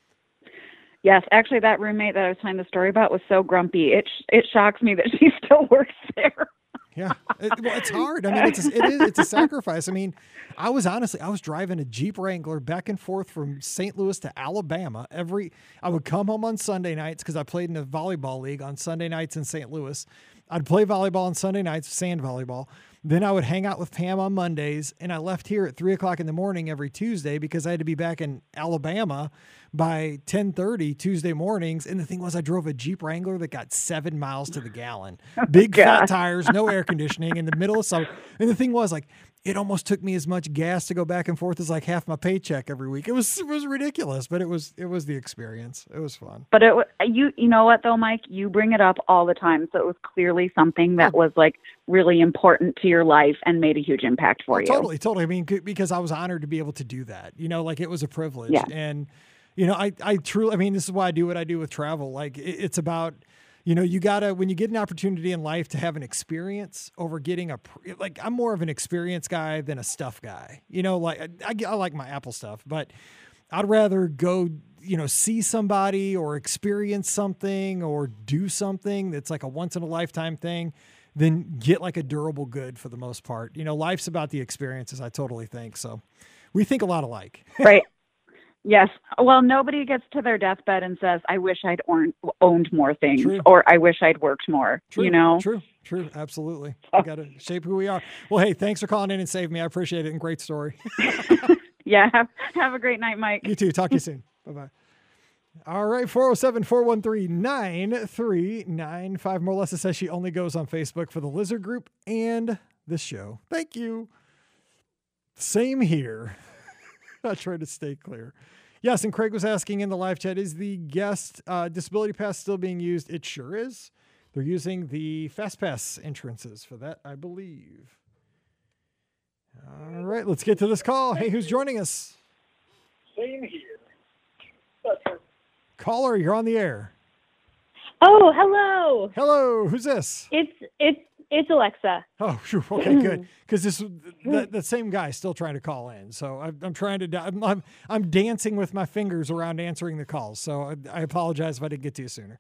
Yes, actually, that roommate that I was telling the story about was so grumpy. It it shocks me that she still works there. Yeah, it, well, it's hard. I mean, it's a, it is it's a sacrifice. I mean, I was honestly I was driving a Jeep Wrangler back and forth from Saint Louis to Alabama every. I would come home on Sunday nights because I played in a volleyball league on Sunday nights in Saint Louis. I'd play volleyball on Sunday nights, sand volleyball. Then I would hang out with Pam on Mondays, and I left here at three o'clock in the morning every Tuesday because I had to be back in Alabama by ten thirty Tuesday mornings. And the thing was, I drove a Jeep Wrangler that got seven miles to the gallon, big God. fat tires, no air conditioning in the middle of summer. And the thing was, like, it almost took me as much gas to go back and forth as like half my paycheck every week. It was, it was ridiculous, but it was, it was the experience. It was fun. But it, wa- you, you know what though, Mike, you bring it up all the time. So it was clearly something that was like really important to your life and made a huge impact for Oh, you. Totally, totally. I mean, c- because I was honored to be able to do that. You know, like it was a privilege. Yeah. And, you know, I, I truly, I mean, this is why I do what I do with travel. Like it, it's about, you know, you gotta, when you get an opportunity in life to have an experience over getting a, pr- like I'm more of an experience guy than a stuff guy. You know, like I, I like my Apple stuff, but I'd rather go, you know, see somebody or experience something or do something that's like a once in a lifetime thing than get like a durable good for the most part. You know, life's about the experiences, I totally think. So we think a lot alike. Right. Yes. Well, nobody gets to their deathbed and says, I wish I'd owned, owned more things True. or I wish I'd worked more, True, you know? True, true. Absolutely. We got to shape who we are. Well, hey, thanks for calling in and saving me. I appreciate it. And great story. Yeah. Have, have a great night, Mike. You too. Talk to you soon. Bye-bye. All right. four oh seven, four one three, nine three nine five. Melissa says she only goes on Facebook for the Lizard Group and this show. Thank you. Same here. I try to stay clear. Yes, and Craig was asking in the live chat, is the guest uh, disability pass still being used? It sure is. They're using the Fast Pass entrances for that, I believe. All right, let's get to this call. Hey, who's joining us? Same here. Caller, you're on the air. Oh, hello. Hello, who's this? It's it's it's Alexa. Oh, phew, okay, good. Because this that, that same guy is still trying to call in, so I'm, I'm trying to. I'm, I'm I'm dancing with my fingers around answering the calls. So I, I apologize if I didn't get to you sooner.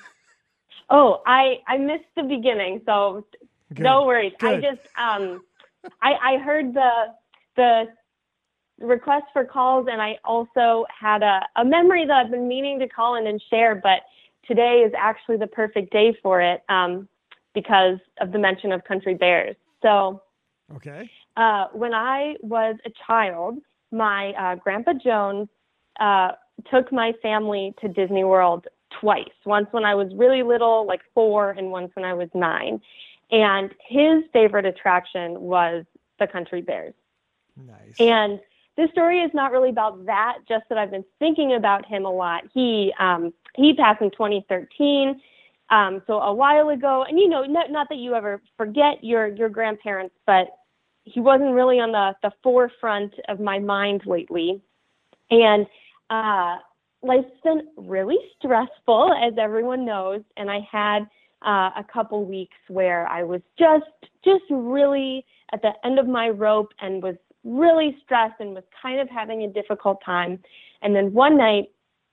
Oh, I I missed the beginning, so Good. no worries. Good. I just um I I heard the the request for calls, and I also had a a memory that I've been meaning to call in and share, but today is actually the perfect day for it. Um. because of the mention of country bears. So Okay. uh, when I was a child, my uh, Grandpa Jones uh, took my family to Disney World twice. Once when I was really little, like four, and once when I was nine. And his favorite attraction was the country bears. Nice. And this story is not really about that, just that I've been thinking about him a lot. He um, he passed in twenty thirteen. Um, so a while ago, and you know, not, not that you ever forget your, your grandparents, but he wasn't really on the, the forefront of my mind lately. And uh, life's been really stressful, as everyone knows. And I had uh, a couple weeks where I was just, just really at the end of my rope and was really stressed and was kind of having a difficult time. And then one night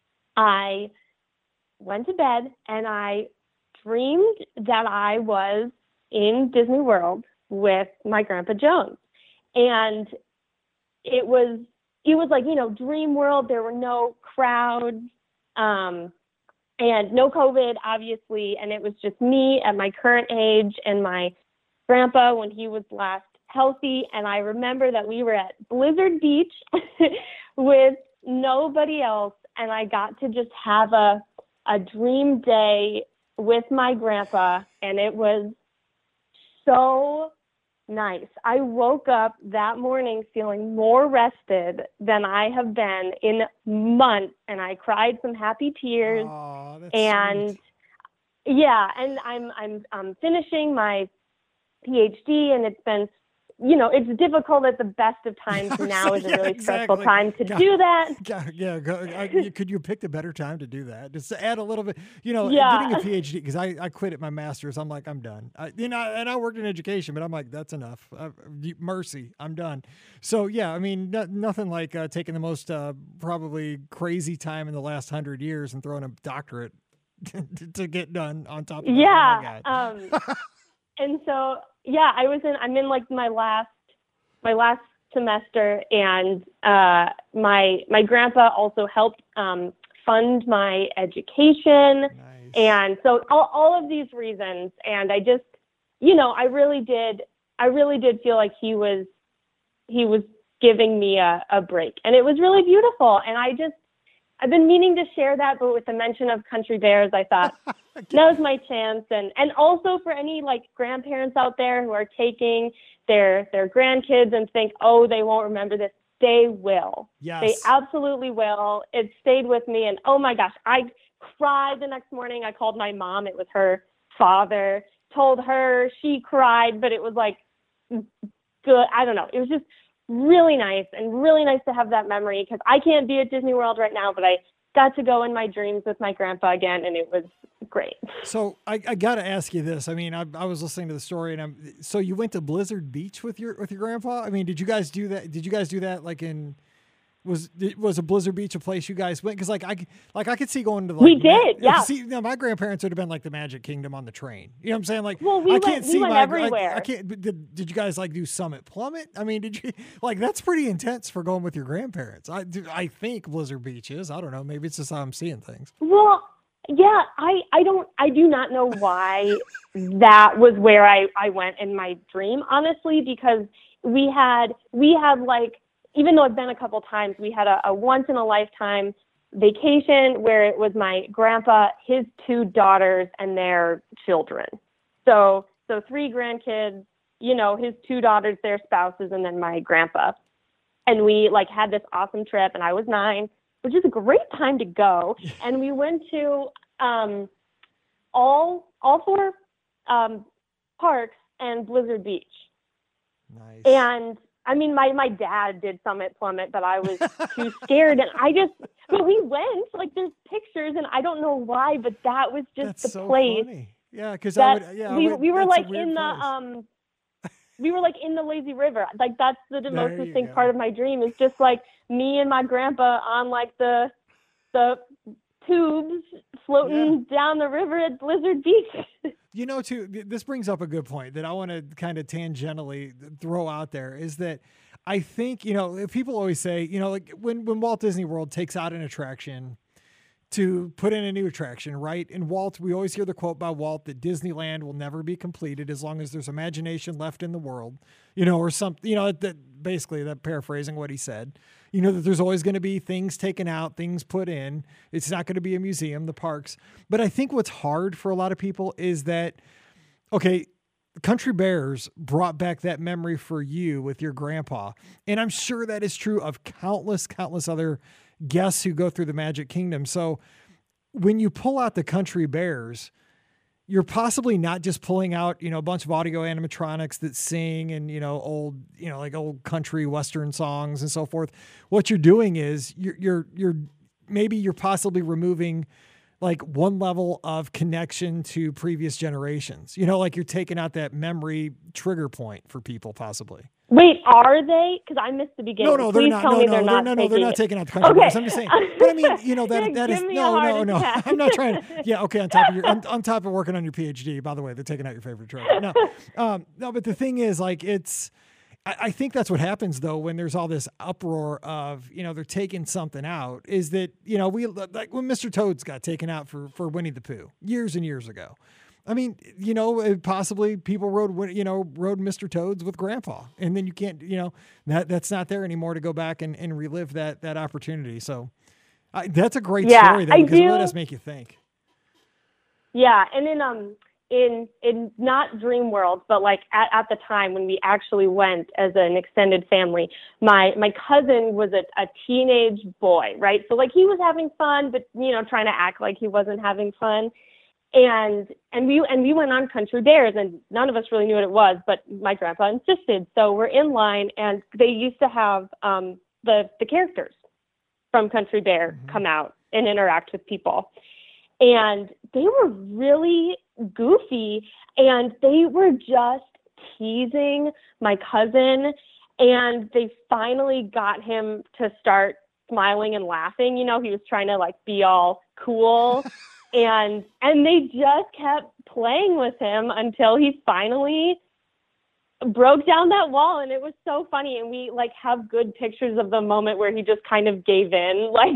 I went to bed and I dreamed that I was in Disney World with my Grandpa Jones. And it was, it was like, you know, dream world. There were no crowds, um, and no COVID, obviously. And it was just me at my current age and my grandpa when he was last healthy. And I remember that we were at Blizzard Beach with nobody else. And I got to just have a, a dream day with my grandpa, and it was so nice. I woke up that morning feeling more rested than I have been in months, and I cried some happy tears. Aw, Oh, that's and sweet. yeah, and I'm I'm um, finishing my PhD, and it's been, you know, it's difficult at the best of times. Yeah, Now is a yeah, really stressful exactly. time to God. do that. Yeah, yeah. Go, I, you- could you have picked a better time to do that? Just to add a little bit, you know, Yeah. getting a PhD, because I, I quit at my master's. I'm like, I'm done. I, you know, and I worked in education, but I'm like, that's enough. Uh, mercy, I'm done. So yeah, I mean, no, nothing like uh, taking the most uh, probably crazy time in the last hundred years and throwing a doctorate to get done on top of that. Yeah. Oh my God. Um, and so, yeah, I was in, I'm in like my last, my last semester, and uh, my, my grandpa also helped um, fund my education. Nice. And so all, all of these reasons, and I just, you know, I really did, I really did feel like he was, he was giving me a, a break, and it was really beautiful. And I just, I've been meaning to share that, but with the mention of Country Bears, I thought now's my chance. And, and also for any like grandparents out there who are taking their, their grandkids and think, oh, they won't remember this. They will. Yes. They absolutely will. It stayed with me. And oh my gosh, I cried the next morning. I called my mom. It was her father, told her, she cried, but it was like good. I don't know. It was just really nice, and really nice to have that memory, because I can't be at Disney World right now, but I got to go in my dreams with my grandpa again, and it was great. So I, I got to ask you this. I mean, I, I was listening to the story, and I'm so you went to Blizzard Beach with your with your grandpa. I mean, did you guys do that? Did you guys do that like in was was a Blizzard Beach a place you guys went? Because like I like I could see going to like We did, Ma- yeah. See, you know, my grandparents would have been like the Magic Kingdom on the train. You know what I'm saying? Like, Well, we I went- can't we see went my I- everywhere. I, can't. but Did, did you guys like do Summit Plummet? I mean, did you like that's pretty intense for going with your grandparents? I do- I think Blizzard Beach is. I don't know. Maybe it's just how I'm seeing things. Well, yeah, I, I don't, I do not know why that was where I, I went in my dream, honestly, because we had, we had like, even though I've been a couple times, we had a, a once in a lifetime vacation where it was my grandpa, his two daughters, and their children. So, so three grandkids, you know, his two daughters, their spouses, and then my grandpa. And we like had this awesome trip, and I was nine, which is a great time to go. And we went to um, all all four um, parks and Blizzard Beach. Nice. And I mean, my, my dad did Summit Plummet, but I was too scared. And I just, but we went, like there's pictures, and I don't know why, but that was just That's the so place funny. Yeah, because I that would. Yeah, I we, would- we were that's a like weird in the, place. um, we were like in the lazy river. Like that's the, the most There you distinct go. part of my dream is just like me and my grandpa on like the, the tubes floating down the river at Blizzard Beach. You know, too, th- this brings up a good point that I want to kind of tangentially throw out there is that I think, you know, people always say, you know, like when, when Walt Disney World takes out an attraction to put in a new attraction, right? And Walt, we always hear the quote by Walt that Disneyland will never be completed as long as there's imagination left in the world, you know, or something, you know, that basically that paraphrasing what he said, you know, that there's always going to be things taken out, things put in. It's not going to be a museum, the parks. But I think what's hard for a lot of people is that, okay, Country Bears brought back that memory for you with your grandpa. And I'm sure that is true of countless, countless other guests who go through the Magic Kingdom. So when you pull out the Country Bears, you're possibly not just pulling out, you know, a bunch of audio animatronics that sing and, you know, old, you know, like old country Western songs and so forth. What you're doing is you're, you're, you're maybe you're possibly removing like one level of connection to previous generations, you know, like you're taking out that memory trigger point for people possibly. Wait, are they? Because I missed the beginning. No, no, they're Please not. tell No, me no, they're they're, not no, no, they're taking not it. taking out the country Okay. bears. I'm just saying. But I mean, you know, that Yeah, that is give me a no, heart no, no. attack. I'm not trying to. Yeah, okay. On top of your, on, on top of working on your PhD. By the way, they're taking out your favorite drug. No, um, no. But the thing is, like, it's. I, I think that's what happens though when there's all this uproar of, you know, they're taking something out. Is that, you know, we like when Mister Toad's got taken out for for Winnie the Pooh years and years ago. I mean, you know, possibly people rode, you know, rode Mister Toads with Grandpa, and then you can't, you know, that that's not there anymore to go back and, and relive that that opportunity. So I, that's a great Yeah, story, though, I because it really do- does make you think. Yeah, and then um, in in not dream world, but like at, at the time when we actually went as an extended family, my my cousin was a, a teenage boy, right? So like he was having fun, but you know, trying to act like he wasn't having fun. And and we and we went on Country Bears, and none of us really knew what it was, but my grandpa insisted. So we're in line, and they used to have um, the the characters from Country Bear mm-hmm. come out and interact with people, and they were really goofy, and they were just teasing my cousin, and they finally got him to start smiling and laughing. You know, he was trying to like be all cool. And and they just kept playing with him until he finally broke down that wall, and it was so funny. And we like have good pictures of the moment where he just kind of gave in, like,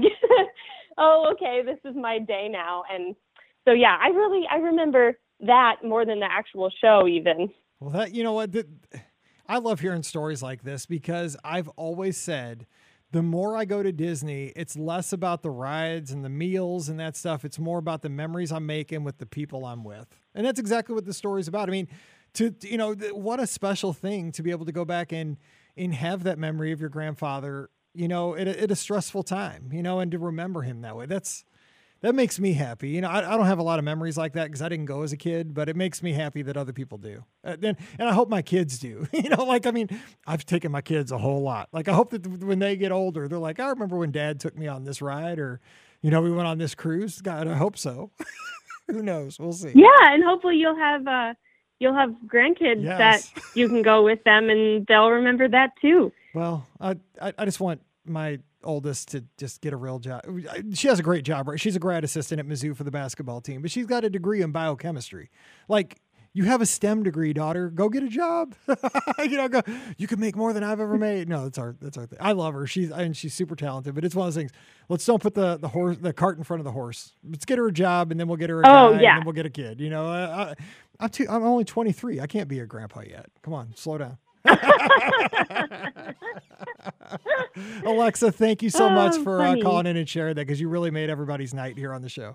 oh, okay, this is my day now. And so yeah, I really I remember that more than the actual show even. Well, that you know what, the, I love hearing stories like this because I've always said, the more I go to Disney, it's less about the rides and the meals and that stuff. It's more about the memories I'm making with the people I'm with. And that's exactly what the story's about. I mean, to, you know, what a special thing to be able to go back and, and have that memory of your grandfather, you know, at a, at a stressful time, you know, and to remember him that way. That's, that makes me happy. You know, I, I don't have a lot of memories like that because I didn't go as a kid, but it makes me happy that other people do. Uh, and, and I hope my kids do. You know, like, I mean, I've taken my kids a whole lot. Like, I hope that when they get older, they're like, I remember when Dad took me on this ride, or, you know, we went on this cruise. God, I hope so. Who knows? We'll see. Yeah, and hopefully you'll have uh, you'll have grandkids yes. that you can go with them, and they'll remember that too. Well, I I, I just want my oldest to just get a real job. She has a great job, right? She's a grad assistant at Mizzou for the basketball team, but she's got a degree in biochemistry. Like, you have a STEM degree, daughter, go get a job. you know, go, you can make more than I've ever made. No, that's our, that's our thing. I love her. She's, and she's super talented, but it's one of those things. Let's don't put the, the horse, the cart in front of the horse. Let's get her a job, and then we'll get her a oh, guy, yeah. and then we'll get a kid. You know, I, I, I'm too, I'm only twenty-three. I can't be a grandpa yet. Come on, slow down. Alexa, thank you so oh, much for uh, calling in and sharing that, because you really made everybody's night here on the show.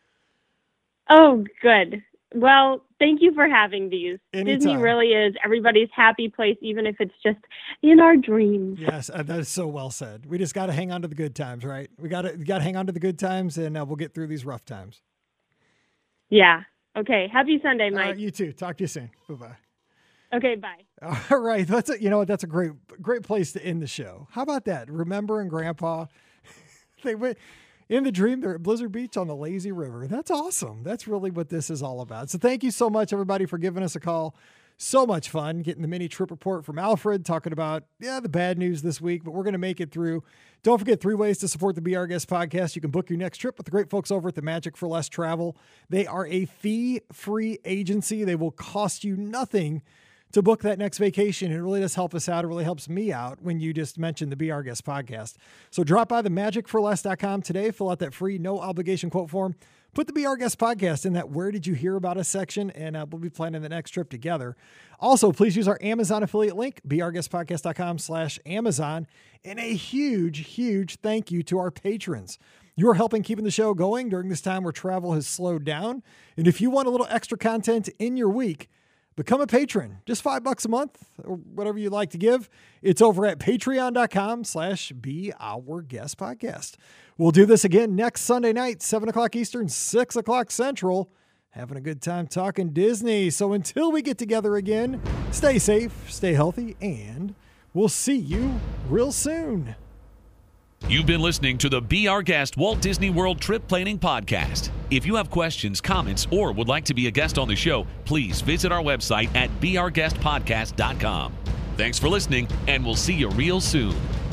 Oh, good. Well, thank you for having these. Anytime. Disney really is everybody's happy place, even if it's just in our dreams. Yes, uh, that is so well said. We just got to hang on to the good times, right? We got to got to hang on to the good times, and uh, we'll get through these rough times. Yeah. Okay. Happy Sunday, Mike. Uh, you too. Talk to you soon. Bye-bye. Okay, bye. All right. That's a, you know what? That's a great, great place to end the show. How about that? Remembering Grandpa. They went in the dream. They're at Blizzard Beach on the lazy river. That's awesome. That's really what this is all about. So thank you so much, everybody, for giving us a call. So much fun getting the mini trip report from Alfred, talking about, yeah, the bad news this week, but we're going to make it through. Don't forget three ways to support the Be Our Guest podcast. You can book your next trip with the great folks over at the Magic for Less Travel. They are a fee-free agency. They will cost you nothing to book that next vacation. It really does help us out. It really helps me out when you just mention the Be Our Guest podcast. So drop by the magic for less dot com today. Fill out that free, no obligation quote form. Put the Be Our Guest podcast in that Where Did You Hear About Us section, and uh, we'll be planning the next trip together. Also, please use our Amazon affiliate link, be our guest podcast dot com slash Amazon. And a huge, huge thank you to our patrons. You are helping keeping the show going during this time where travel has slowed down. And if you want a little extra content in your week, become a patron. Just five bucks a month, or whatever you'd like to give. It's over at patreon dot com slash Be Our Guest Podcast. We'll do this again next Sunday night, seven o'clock Eastern, six o'clock Central. Having a good time talking Disney. So until we get together again, stay safe, stay healthy, and we'll see you real soon. You've been listening to the Be Our Guest Walt Disney World Trip Planning Podcast. If you have questions, comments, or would like to be a guest on the show, please visit our website at be our guest podcast dot com. Thanks for listening, and we'll see you real soon.